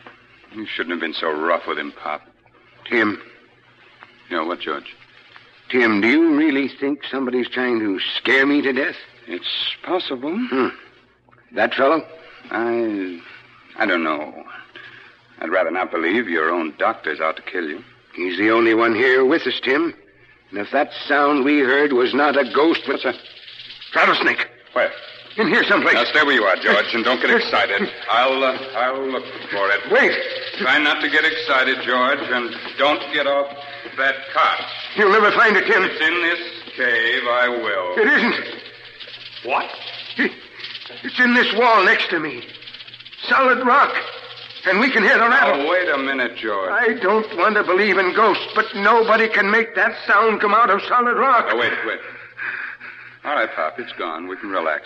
You shouldn't have been so rough with him, Pop. Tim. You know what, George? Tim, do you really think somebody's trying to scare me to death? It's possible. That fellow? I don't know. I'd rather not believe your own doctor's out to kill you. He's the only one here with us, Tim. And if that sound we heard was not a ghost, but a rattlesnake. Where? In here someplace. Now, stay where you are, George, and don't get excited. I'll look for it. Wait. Try not to get excited, George, and don't get off that cot. You'll never find it, Tim. It's in this cave, I will. It isn't. What? It's in this wall next to me. Solid rock. And we can hear the rattle. Oh, wait a minute, George. I don't want to believe in ghosts, but nobody can make that sound come out of solid rock. Oh, wait. All right, Pop, it's gone. We can relax.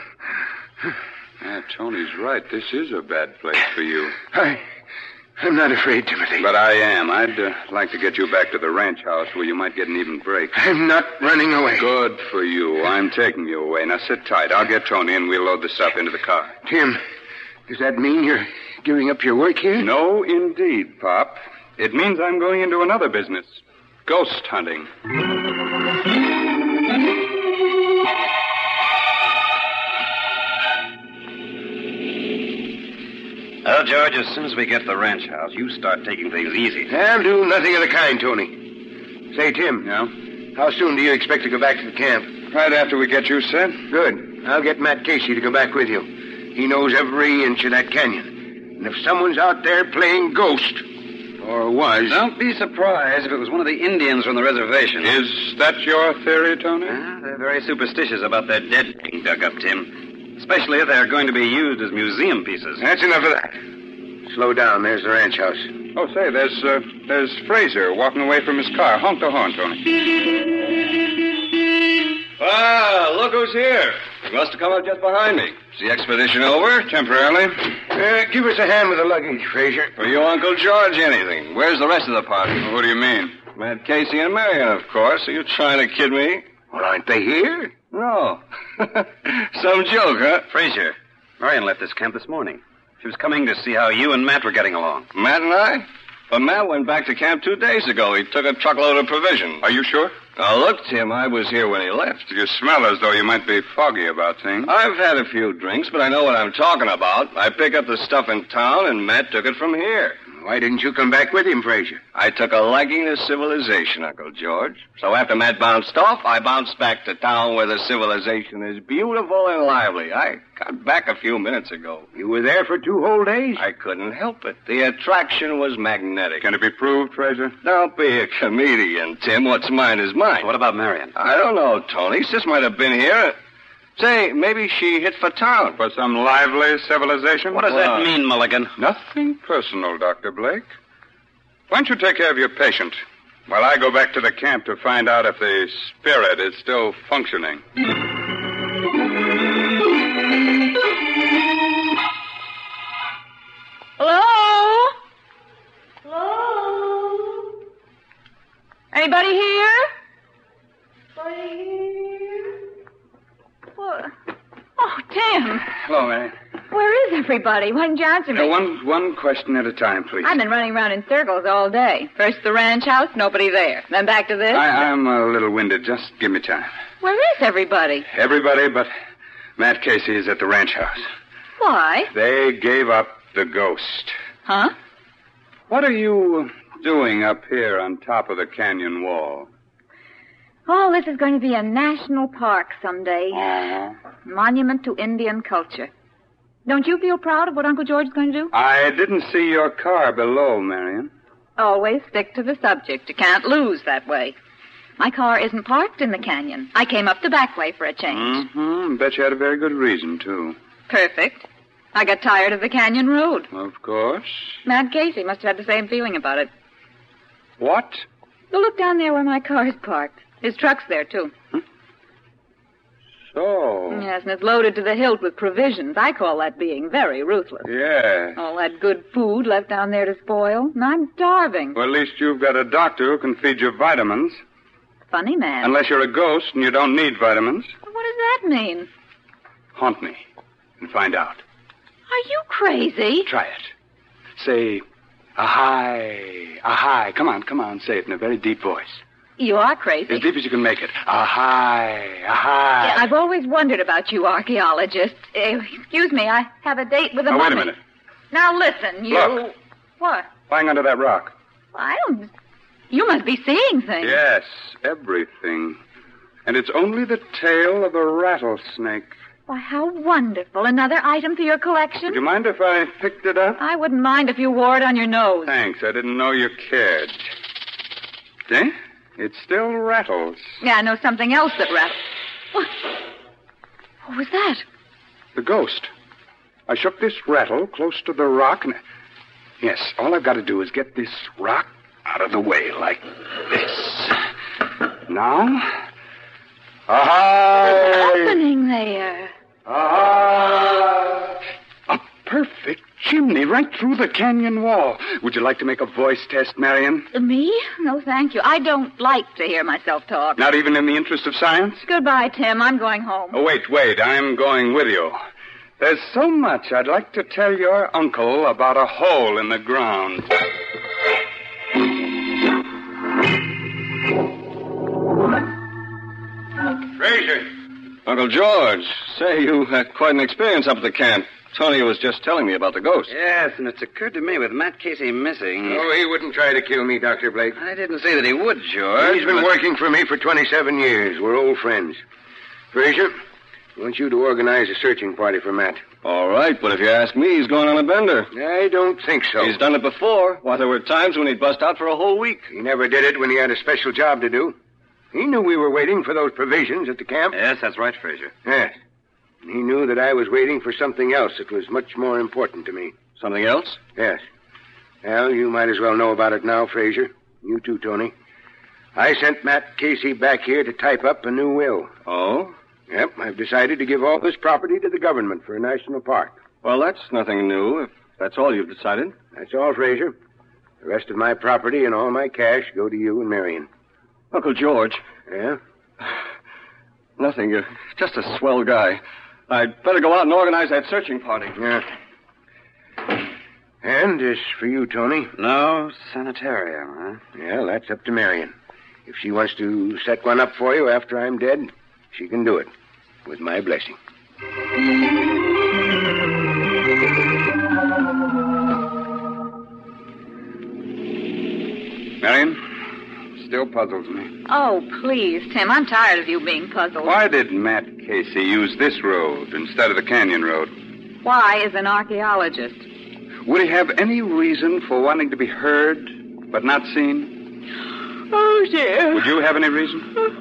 Tony's right. This is a bad place for you. I'm not afraid, Timothy. But I am. I'd like to get you back to the ranch house where you might get an even break. I'm not running away. Good for you. I'm taking you away. Now sit tight. I'll get Tony and we'll load the stuff into the car. Tim, does that mean you're giving up your work here? No, indeed, Pop. It means I'm going into another business. Ghost hunting. Well, George, as soon as we get to the ranch house, you start taking things easy. I'll do nothing of the kind, Tony. Say, Tim. Yeah? How soon do you expect to go back to the camp? Right after we get you set. Good. I'll get Matt Casey to go back with you. He knows every inch of that canyon. And if someone's out there playing ghost, or was... Don't be surprised if it was one of the Indians from the reservation. Is that your theory, Tony? They're very superstitious about their dead being dug up, Tim. Especially if they're going to be used as museum pieces. That's enough of that. Slow down. There's the ranch house. Oh, say, there's Fraser walking away from his car. Honk the horn, Tony. Ah, look who's here. He must have come up just behind me. Is the expedition over? Temporarily. Give us a hand with the luggage, Fraser. For you, Uncle George, anything. Where's the rest of the party? What do you mean? Matt Casey and Marion, of course. Are you trying to kid me? Well, aren't they here? No. Some joke, huh? Fraser, Marion left this camp this morning. She was coming to see how you and Matt were getting along. Matt and I? But Matt went back to camp 2 days ago. He took a truckload of provisions. Are you sure? Now, look, Tim, I was here when he left. You smell as though you might be foggy about things. I've had a few drinks, but I know what I'm talking about. I pick up the stuff in town, and Matt took it from here. Why didn't you come back with him, Fraser? I took a liking to civilization, Uncle George. So after Matt bounced off, I bounced back to town where the civilization is beautiful and lively. I got back a few minutes ago. You were there for 2 whole days? I couldn't help it. The attraction was magnetic. Can it be proved, Fraser? Don't be a comedian, Tim. What's mine is mine. What about Marion? I don't know, Tony. Sis might have been here. Say, maybe she hit for town. For some lively civilization? What does that mean, Mulligan? Nothing personal, Dr. Blake. Why don't you take care of your patient while I go back to the camp to find out if the spirit is still functioning? Hello? Hello? Anybody here? What? Oh, Tim. Hello, Mary. Where is everybody? Why didn't you answer me? One question at a time, please. I've been running around in circles all day. First the ranch house, nobody there. Then back to this. I'm a little winded. Just give me time. Where is everybody? Everybody but Matt Casey is at the ranch house. Why? They gave up the ghost. Huh? What are you doing up here on top of the canyon wall? Oh, this is going to be a national park someday. Uh-huh. Monument to Indian culture. Don't you feel proud of what Uncle George is going to do? I didn't see your car below, Marion. Always stick to the subject. You can't lose that way. My car isn't parked in the canyon. I came up the back way for a change. Mm-hmm. Bet you had a very good reason, too. Perfect. I got tired of the canyon road. Of course. Matt Casey must have had the same feeling about it. What? Well, look down there where my car's parked. His truck's there, too. So? Yes, and it's loaded to the hilt with provisions. I call that being very ruthless. Yeah. All that good food left down there to spoil, and I'm starving. Well, at least you've got a doctor who can feed you vitamins. Funny man. Unless you're a ghost and you don't need vitamins. What does that mean? Haunt me and find out. Are you crazy? Try it. Say, ahai, ahai. Come on, say it in a very deep voice. You are crazy. As deep as you can make it. Aha! Yeah, I've always wondered about you archaeologists. Excuse me, I have a date with a Now, mummy. wait a minute. Now, listen, you... Look. What? Lying under that rock. I don't... You must be seeing things. Yes, everything. And it's only the tail of a rattlesnake. Why, how wonderful. Another item for your collection? Would you mind if I picked it up? I wouldn't mind if you wore it on your nose. Thanks. I didn't know you cared. See? It still rattles. Yeah, I know something else that rattles. What was that? The ghost. I shook this rattle close to the rock and... Yes, all I've got to do is get this rock out of the way like this. Now... Aha! What's happening there? Aha! A perfect chimney right through the canyon wall. Would you like to make a voice test, Marion? Me? No, thank you. I don't like to hear myself talk. Not even in the interest of science? Goodbye, Tim. I'm going home. Oh, wait. I'm going with you. There's so much I'd like to tell your uncle about a hole in the ground. Fraser. Uncle George, say, you had quite an experience up at the camp. Tony was just telling me about the ghost. Yes, and it's occurred to me with Matt Casey missing... Oh, he wouldn't try to kill me, Dr. Blake. I didn't say that he would, George. He's been working for me for 27 years. We're old friends. Fraser, I want you to organize a searching party for Matt. All right, but if you ask me, he's going on a bender. I don't think so. He's done it before. Why, there were times when he'd bust out for a whole week. He never did it when he had a special job to do. He knew we were waiting for those provisions at the camp. Yes, that's right, Fraser. Yes. And he knew that I was waiting for something else that was much more important to me. Something else? Yes. Well, you might as well know about it now, Fraser. You too, Tony. I sent Matt Casey back here to type up a new will. Oh? Yep, I've decided to give all this property to the government for a national park. Well, that's nothing new, if that's all you've decided. That's all, Fraser. The rest of my property and all my cash go to you and Marion. Uncle George. Yeah? Nothing. You're just a swell guy. I'd better go out and organize that searching party. Yeah. And as for you, Tony? No sanitarium, huh? Yeah, that's up to Marion. If she wants to set one up for you after I'm dead, she can do it. With my blessing. Marion, still puzzles me. Oh, please, Tim. I'm tired of you being puzzled. Why did Matt Casey use this road instead of the canyon road? Why is an archaeologist? Would he have any reason for wanting to be heard but not seen? Oh, dear. Would you have any reason?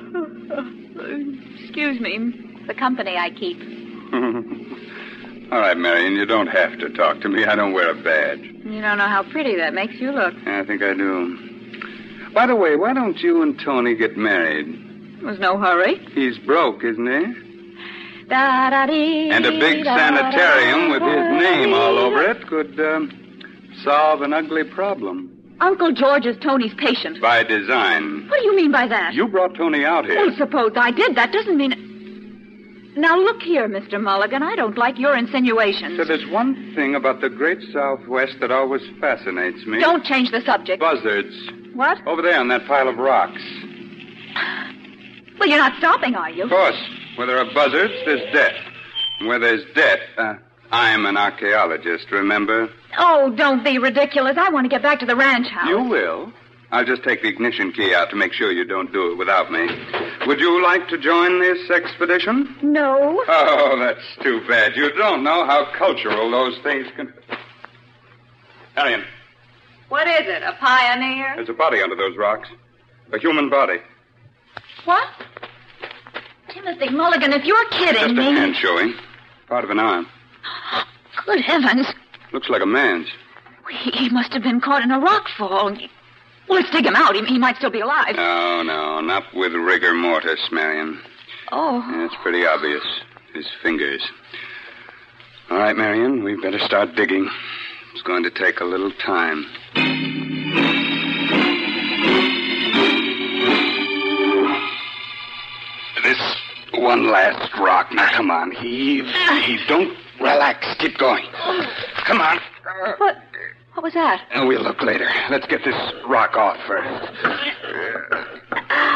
Excuse me. The company I keep. All right, Marion, you don't have to talk to me. I don't wear a badge. You don't know how pretty that makes you look. I think I do. By the way, why don't you and Tony get married? There's no hurry. He's broke, isn't he? Da-da-dee, And a big sanitarium with his name all over it could solve an ugly problem. Uncle George is Tony's patient. By design. What do you mean by that? You brought Tony out here. Well, suppose I did. That doesn't mean... Now, look here, Mr. Mulligan. I don't like your insinuations. So there's one thing about the great Southwest that always fascinates me. Don't change the subject. Buzzards. What? Over there on that pile of rocks. Well, you're not stopping, are you? Of course. Where there are buzzards, there's death. And where there's death, I'm an archaeologist, remember? Oh, don't be ridiculous. I want to get back to the ranch house. You will. I'll just take the ignition key out to make sure you don't do it without me. Would you like to join this expedition? No. Oh, that's too bad. You don't know how cultural those things can... Marion, What is it, a pioneer? there's a body under those rocks. A human body. What? Timothy Mulligan, if you're kidding Just a me... hand showing. Part of an arm. Good heavens. Looks like a man's. He must have been caught in a rock fall. Well, let's dig him out. He might still be alive. No, not with rigor mortis, Marion. Oh. It's pretty obvious. His fingers. All right, Marion, we'd better start digging. It's going to take a little time. This one last rock. Now, come on. Heave. Don't relax. Keep going. Come on. What was that? We'll look later. Let's get this rock off first.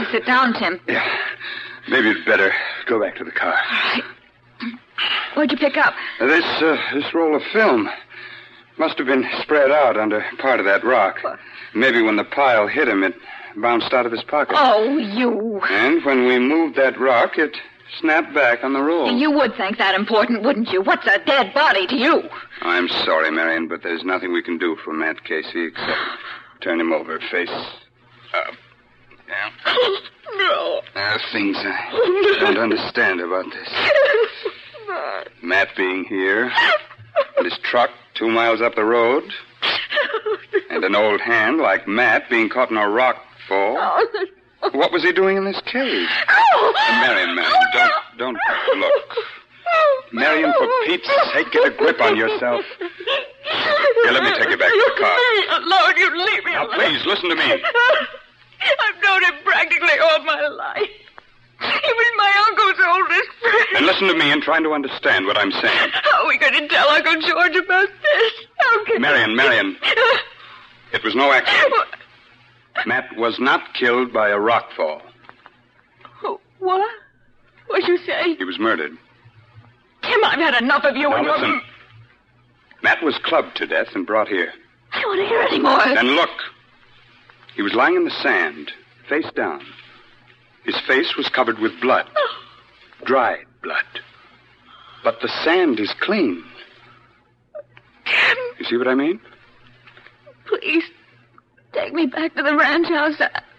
sit down, Tim. Yeah. Maybe you'd better go back to the car. All right. What'd you pick up? This roll of film must have been spread out under part of that rock. What? Maybe when the pile hit him, it bounced out of his pocket. Oh, you. And when we moved that rock, it snapped back on the roll. You would think that important, wouldn't you? What's a dead body to you? I'm sorry, Marion, but there's nothing we can do for Matt Casey except turn him over face up. Yeah. No. There are things I don't understand about this. Matt being here, and his truck 2 miles up the road, and an old hand like Matt being caught in a rock fall. What was he doing in this cave? Marion, don't look. Marion, for Pete's sake, get a grip on yourself. Here, let me take you back to the car. Lord, you leave me Now, alone. please, listen to me. I've known him practically all my life. He was my uncle's oldest friend. And listen to me and try to understand what I'm saying. How are we going to tell Uncle George about this? How can Marion. It was no accident. Matt was not killed by a rock fall. What? What'd you say? He was murdered. Tim, I've had enough of you Now and your... listen. Matt was clubbed to death and brought here. I don't want to hear any more. Then look. He was lying in the sand, face down. His face was covered with blood. Dried blood. But the sand is clean. Tim. You see what I mean? Please, take me back to the ranch house.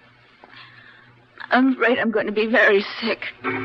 I'm afraid I'm going to be very sick.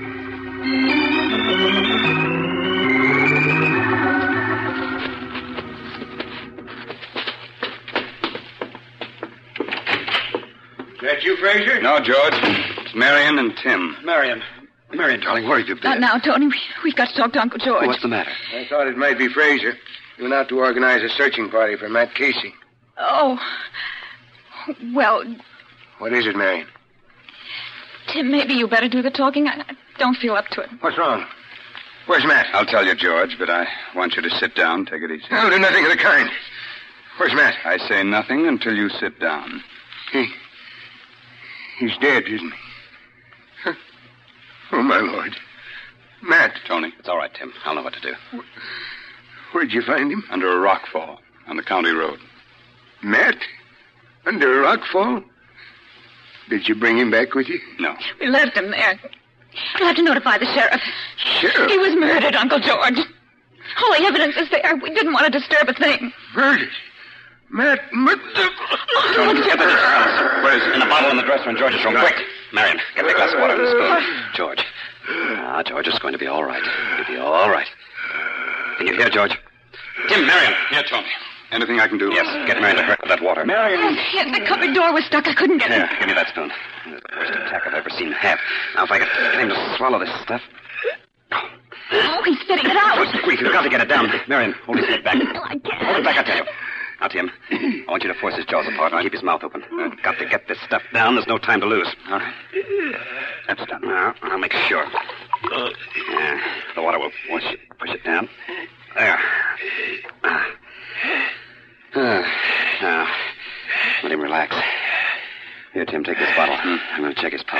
Is that you, Fraser? No, George. It's Marion and Tim. Marion, darling, where have you been? Not now, Tony. We've got to talk to Uncle George. What's the matter? I thought it might be Fraser. He went out to organize a searching party for Matt Casey. Oh. Well, What is it, Marion? Tim, maybe you better do the talking. I don't feel up to it. What's wrong? Where's Matt? I'll tell you, George, but I want you to sit down. Take it easy. I'll do nothing of the kind. Where's Matt? I say nothing until you sit down. He's dead, isn't he? Oh, my Lord. Matt. Tony. It's all right, Tim. I'll know what to do. Where'd you find him? Under a rock fall on the county road. Matt? Under a rock fall? Did you bring him back with you? No. We left him there. We'll have to notify the sheriff. Sheriff? He was murdered, Uncle George. All the evidence is there. We didn't want to disturb a thing. Murdered? Matt, Tony, get the details. Where is it? In a bottle in the dresser in George's room. Quick. Marion, get the glass of water and the spoon. George. George, it's going to be all right. It'll be all right. Can you hear, George? Tim, Marion. Here, Tony. Anything I can do? Yes, get Marion to hurt with that water. Marion. Yes, the cupboard door was stuck. I couldn't get Here, it. give me that spoon. It's the worst attack I've ever seen have. Now, if I could get him to swallow this stuff. Oh, he's spitting it out. Quick, we've got to get it down. Marion, hold his head back. I can't. Hold it back, I tell you. Now, Tim, I want you to force his jaws apart and keep his mouth open. Got to get this stuff down. There's no time to lose. All right. That's done. Now, I'll make sure. Yeah, the water will push it down. There. Now, let him relax. Here, Tim, take this bottle. I'm going to check his pulse.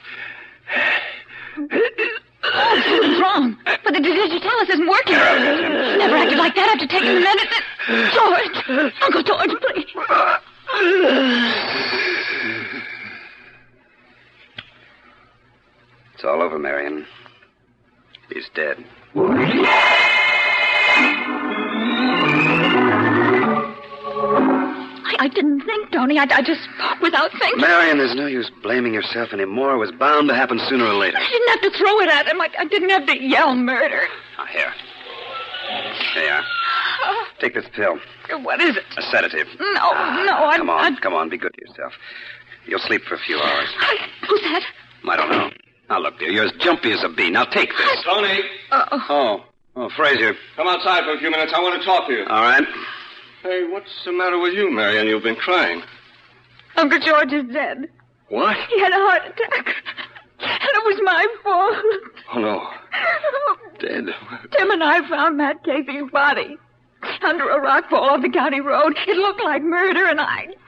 Oh, something's wrong. But the digitalis isn't working. Get out of here, Tim. He never acted like that after taking the medicine. George! Uncle George, please. It's all over, Marion. He's dead. I didn't think, Tony. I just spoke without thinking. Marion, there's no use blaming yourself anymore. It was bound to happen sooner or later. I didn't have to throw it at him. I didn't have to yell murder. Now, here. There you are. Take this pill. What is it? A sedative. No, I'm... Come on. Be good to yourself. You'll sleep for a few hours. Who's that? I don't know. Now, look, dear, you're as jumpy as a bee. Now, take this. Tony. Oh, Fraser. Come outside for a few minutes. I want to talk to you. All right. Hey, what's the matter with you, Marion? You've been crying. Uncle George is dead. What? He had a heart attack. And it was my fault. Oh, no. Dead. Tim and I found Matt Casey's body under a rock fall off the county road. It looked like murder, and I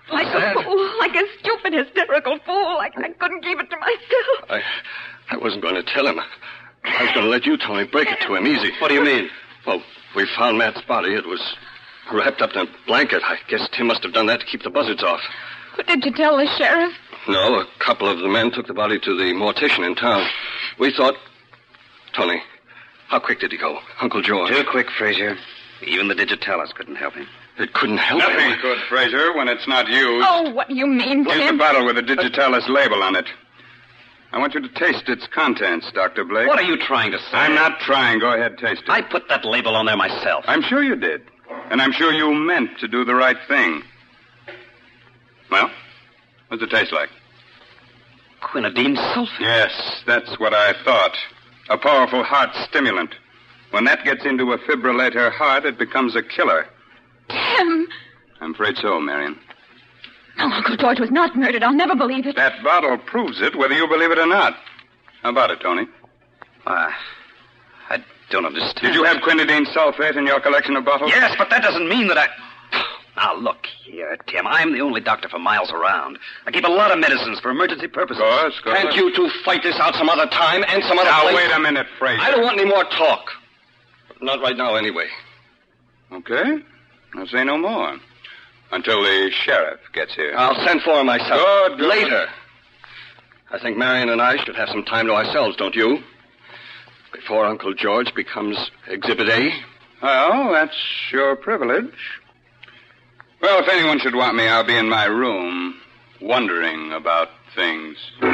Like a fool, like a stupid, hysterical fool. I couldn't keep it to myself. I wasn't going to tell him. I was going to let you, Tony, break it to him easy. What do you mean? Well, we found Matt's body. It was wrapped up in a blanket. I guess Tim must have done that to keep the buzzards off. But did you tell the sheriff? No, a couple of the men took the body to the mortician in town. We thought... Tony, how quick did he go? Uncle George. Too quick, Fraser. Even the digitalis couldn't help him. It couldn't help him. Nothing could, Fraser, when it's not used. Oh, what do you mean, Here's Tim? the bottle with the digitalis label on it. I want you to taste its contents, Dr. Blake. What are you trying to say? I'm not trying. Go ahead, taste it. I put that label on there myself. I'm sure you did. And I'm sure you meant to do the right thing. Well, what's it taste like? Quinidine sulfate. Yes, that's what I thought. A powerful heart stimulant. When that gets into a fibrillator heart, it becomes a killer. Tim! I'm afraid so, Marion. No, Uncle George was not murdered. I'll never believe it. That bottle proves it, whether you believe it or not. How about it, Tony? I don't understand. Did you have quinidine sulfate in your collection of bottles? Yes, but that doesn't mean that I... Now, look here, Tim. I'm the only doctor for miles around. I keep a lot of medicines for emergency purposes. Of course. Can't you two fight this out some other time and some other Now, place? wait a minute, Fraser. I don't want any more talk. Not right now, anyway. Okay. I'll say no more. Until the sheriff gets here. I'll send for him myself. Good. Later. I think Marion and I should have some time to ourselves, don't you? Before Uncle George becomes Exhibit A. Well, that's your privilege. Well, if anyone should want me, I'll be in my room, wondering about things.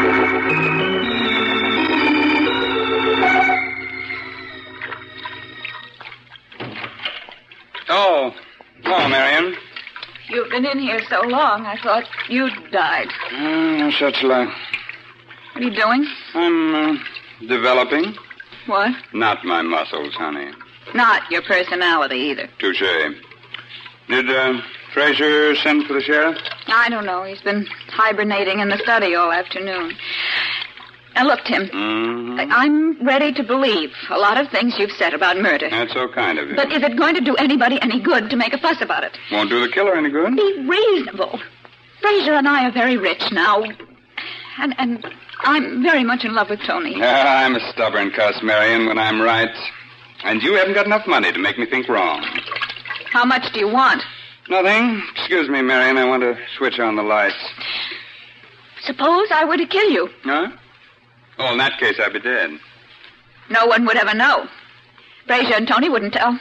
Oh, Marion. You've been in here so long, I thought you'd died. No such luck. What are you doing? I'm developing. What? Not my muscles, honey. Not your personality, either. Touché. Did Fraser send for the sheriff? I don't know. He's been hibernating in the study all afternoon. Now, look, Tim. Mm-hmm. I'm ready to believe a lot of things you've said about murder. That's so kind of you. But is it going to do anybody any good to make a fuss about it? Won't do the killer any good. Be reasonable. Fraser and I are very rich now. And I'm very much in love with Tony. I'm a stubborn cuss, Marion, when I'm right. And you haven't got enough money to make me think wrong. How much do you want? Nothing. Excuse me, Marion. I want to switch on the lights. Suppose I were to kill you. Huh? Oh, in that case, I'd be dead. No one would ever know. Fraser and Tony wouldn't tell.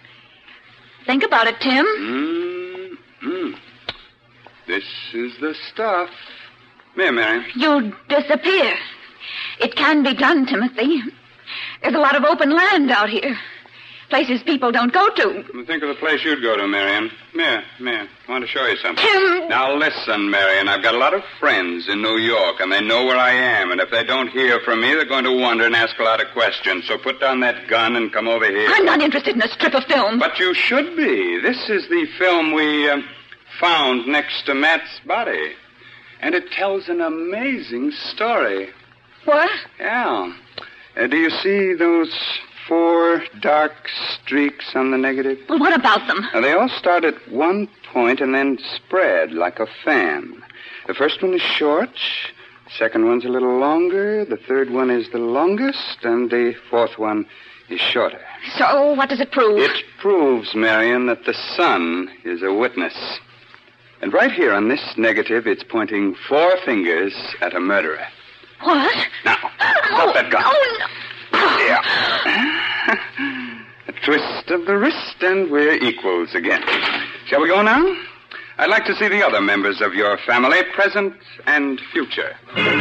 Think about it, Tim. Mm-hmm. This is the stuff. Here, Marion. You'll disappear. It can be done, Timothy. There's a lot of open land out here. Places people don't go to. Think of the place you'd go to, Marion. Here. I want to show you something. Tim! Now, listen, Marion. I've got a lot of friends in New York, and they know where I am. And if they don't hear from me, they're going to wonder and ask a lot of questions. So put down that gun and come over here. I'm not interested in a strip of film. But you should be. This is the film we found next to Matt's body. And it tells an amazing story. What? Yeah. Do you see those 4 dark streaks on the negative? Well, what about them? Now, they all start at one point and then spread like a fan. The first one is short, the second one's a little longer, the third one is the longest, and the fourth one is shorter. So, what does it prove? It proves, Marion, that the sun is a witness. And right here on this negative, it's pointing 4 fingers at a murderer. What? Now, drop that gun. Oh, no. Yeah. A twist of the wrist, and we're equals again. Shall we go now? I'd like to see the other members of your family, present and future.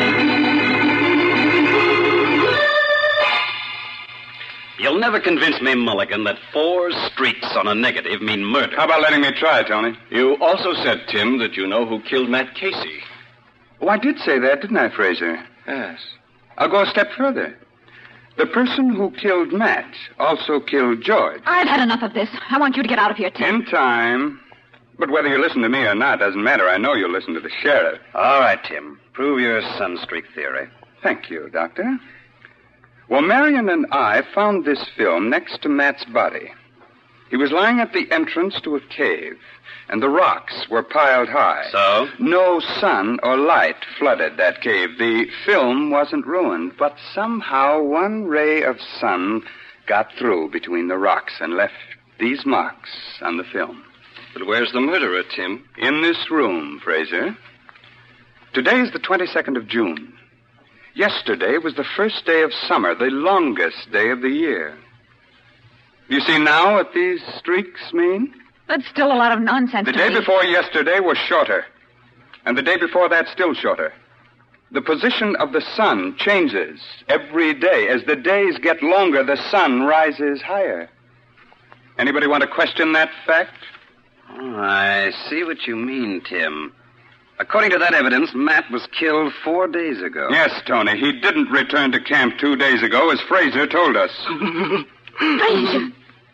You'll never convince me, Mulligan, that 4 streaks on a negative mean murder. How about letting me try, Tony? You also said, Tim, that you know who killed Matt Casey. Oh, I did say that, didn't I, Fraser? Yes. I'll go a step further. The person who killed Matt also killed George. I've had enough of this. I want you to get out of here, Tim. In time. But whether you listen to me or not doesn't matter. I know you'll listen to the sheriff. All right, Tim. Prove your sunstreak theory. Thank you, Doctor. Well, Marion and I found this film next to Matt's body. He was lying at the entrance to a cave, and the rocks were piled high. So? No sun or light flooded that cave. The film wasn't ruined, but somehow one ray of sun got through between the rocks and left these marks on the film. But where's the murderer, Tim? In this room, Fraser. Today is the 22nd of June. Yesterday was the first day of summer, the longest day of the year. You see now what these streaks mean? That's still a lot of nonsense. The day before yesterday was shorter, and the day before that still shorter. The position of the sun changes every day. As the days get longer, the sun rises higher. Anybody want to question that fact? Oh, I see what you mean, Tim. According to that evidence, Matt was killed 4 days ago. Yes, Tony. He didn't return to camp 2 days ago, as Fraser told us. Fraser!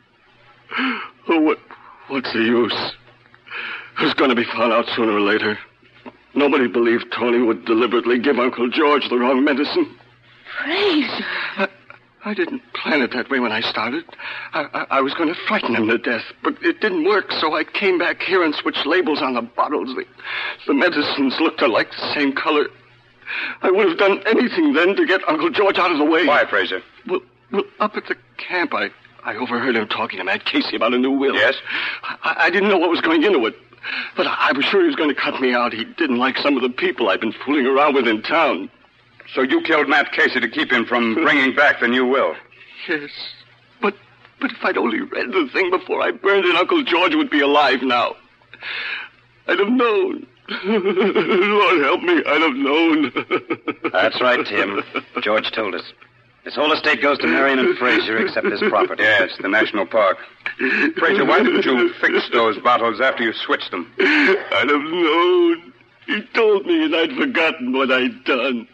Oh, what's the use? It's going to be found out sooner or later. Nobody believed Tony would deliberately give Uncle George the wrong medicine. Fraser! I didn't plan it that way when I started. I was going to frighten him to death, but it didn't work, so I came back here and switched labels on the bottles. The medicines looked alike, the same color. I would have done anything then to get Uncle George out of the way. Why, Fraser? Well, up at the camp, I overheard him talking to Matt Casey about a new will. Yes? I didn't know what was going into it, but I was sure he was going to cut me out. He didn't like some of the people I've been fooling around with in town. So you killed Matt Casey to keep him from bringing back the new will? Yes. But if I'd only read the thing before I burned it, Uncle George would be alive now. I'd have known. Lord help me, I'd have known. That's right, Tim. George told us. His whole estate goes to Marion and Fraser, except his property. Yes, the national park. Fraser, why didn't you fix those bottles after you switched them? I'd have known. He told me and I'd forgotten what I'd done.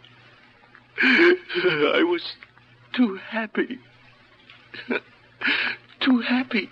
I was too happy. Too happy.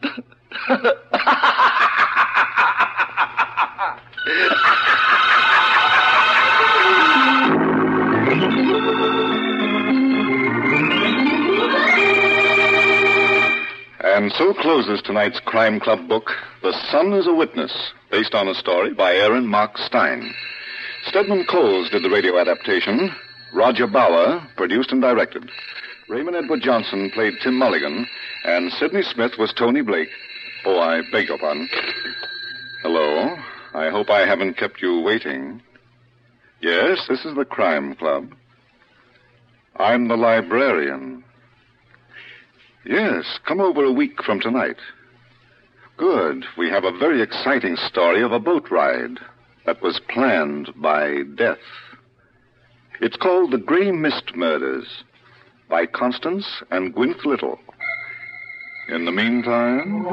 And so closes tonight's Crime Club book, The Sun is a Witness, based on a story by Aaron Mark Stein. Stedman Coles did the radio adaptation. Roger Bauer produced and directed. Raymond Edward Johnson played Tim Mulligan, and Sidney Smith was Tony Blake. Oh, I beg your pardon. Hello. I hope I haven't kept you waiting. Yes, this is the Crime Club. I'm the librarian. Yes, come over a week from tonight. Good. We have a very exciting story of a boat ride that was planned by death. It's called The Grey Mist Murders by Constance and Gwyneth Little. In the meantime,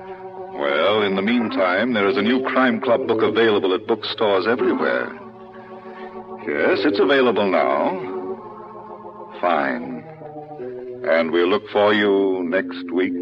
there is a new Crime Club book available at bookstores everywhere. Yes, it's available now. Fine. And we'll look for you next week.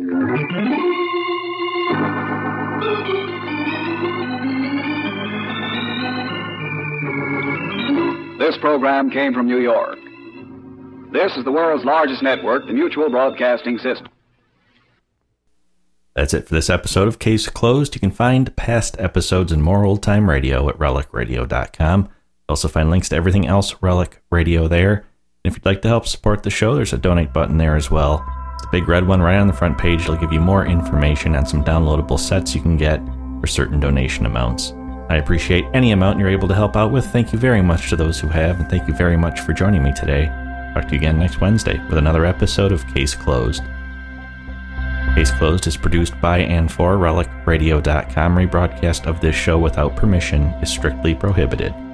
This program came from New York. This is the world's largest network, the Mutual Broadcasting System. That's it for this episode of Case Closed. You can find past episodes and more old-time radio at relicradio.com. You'll also find links to everything else Relic Radio there. And if you'd like to help support the show, there's a donate button there as well. It's the big red one right on the front page. It'll give you more information on some downloadable sets you can get for certain donation amounts. I appreciate any amount you're able to help out with. Thank you very much to those who have, and thank you very much for joining me today. Talk to you again next Wednesday with another episode of Case Closed. Case Closed is produced by and for RelicRadio.com. Rebroadcast of this show without permission is strictly prohibited.